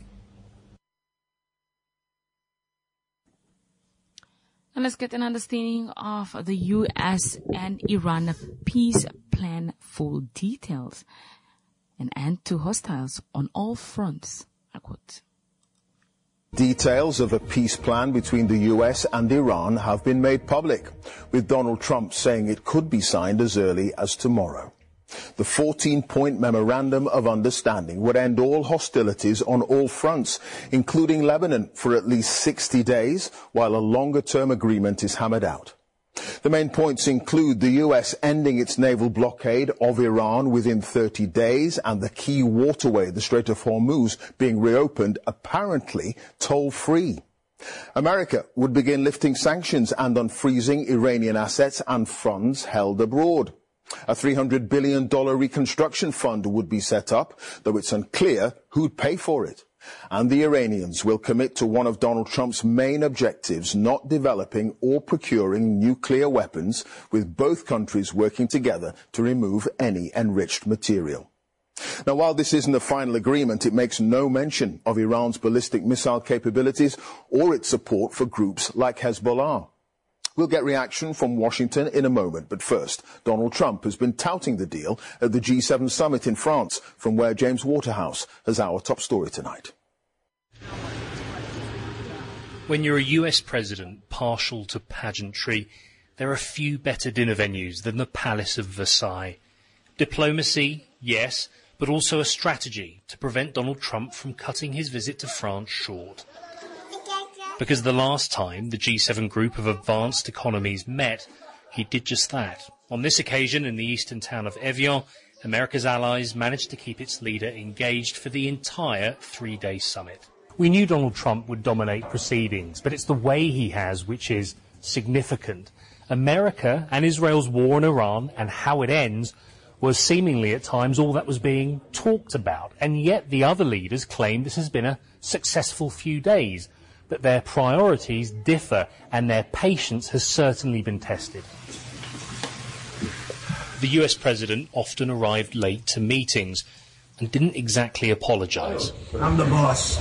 And let's get an understanding of the U S and Iran peace plan full details. An end to hostiles on all fronts. I quote. Details of a peace plan between the U S and Iran have been made public, with Donald Trump saying it could be signed as early as tomorrow. The fourteen-point memorandum of understanding would end all hostilities on all fronts, including Lebanon, for at least sixty days, while a longer-term agreement is hammered out. The main points include the U S ending its naval blockade of Iran within thirty days and the key waterway, the Strait of Hormuz, being reopened, apparently toll-free. America would begin lifting sanctions and unfreezing Iranian assets and funds held abroad. A three hundred billion dollars reconstruction fund would be set up, though it's unclear who'd pay for it. And the Iranians will commit to one of Donald Trump's main objectives, not developing or procuring nuclear weapons, with both countries working together to remove any enriched material. Now, while this isn't a final agreement, it makes no mention of Iran's ballistic missile capabilities or its support for groups like Hezbollah. We'll get reaction from Washington in a moment, but first, Donald Trump has been touting the deal at the G seven summit in France, from where James Waterhouse has our top story tonight. When you're a U S president partial to pageantry, there are few better dinner venues than the Palace of Versailles. Diplomacy, yes, but also a strategy to prevent Donald Trump from cutting his visit to France short. Because the last time the G seven group of advanced economies met, he did just that. On this occasion, in the eastern town of Evian, America's allies managed to keep its leader engaged for the entire three-day summit. We knew Donald Trump would dominate proceedings, but it's the way he has which is significant. America and Israel's war in Iran and how it ends was seemingly at times all that was being talked about, and yet the other leaders claim this has been a successful few days. But their priorities differ, and their patience has certainly been tested. The U S president often arrived late to meetings and didn't exactly apologise. I'm the boss.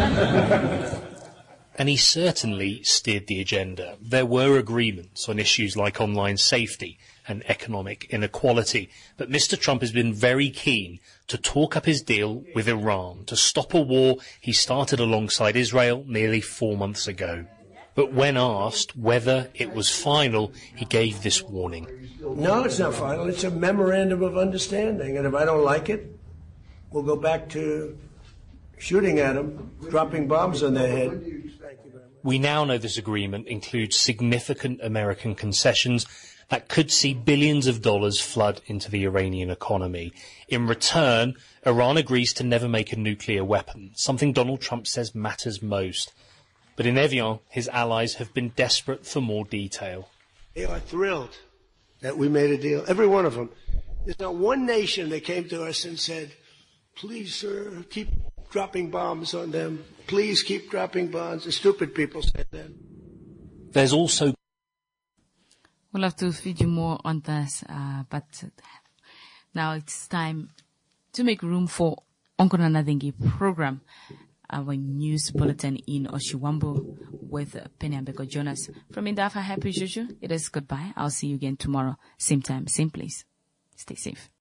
And he certainly steered the agenda. There were agreements on issues like online safety and economic inequality, but Mister Trump has been very keen to talk up his deal with Iran, to stop a war he started alongside Israel nearly four months ago. But when asked whether it was final, he gave this warning. No, it's not final. It's a memorandum of understanding, and if I don't like it, we'll go back to shooting at them, dropping bombs on their head. We now know this agreement includes significant American concessions that could see billions of dollars flood into the Iranian economy. In return, Iran agrees to never make a nuclear weapon, something Donald Trump says matters most. But in Evian, his allies have been desperate for more detail. They are thrilled that we made a deal, every one of them. There's not one nation that came to us and said, please, sir, keep dropping bombs on them. Please keep dropping bombs. The stupid people said that. There's also... We'll have to feed you more on this, uh, but now it's time to make room for Uncle Nanadengi program, our news bulletin in Oshiwambo with Penny Ambeko Jonas. From Indafa, happy Juju. It is goodbye. I'll see you again tomorrow, same time, same place. Stay safe.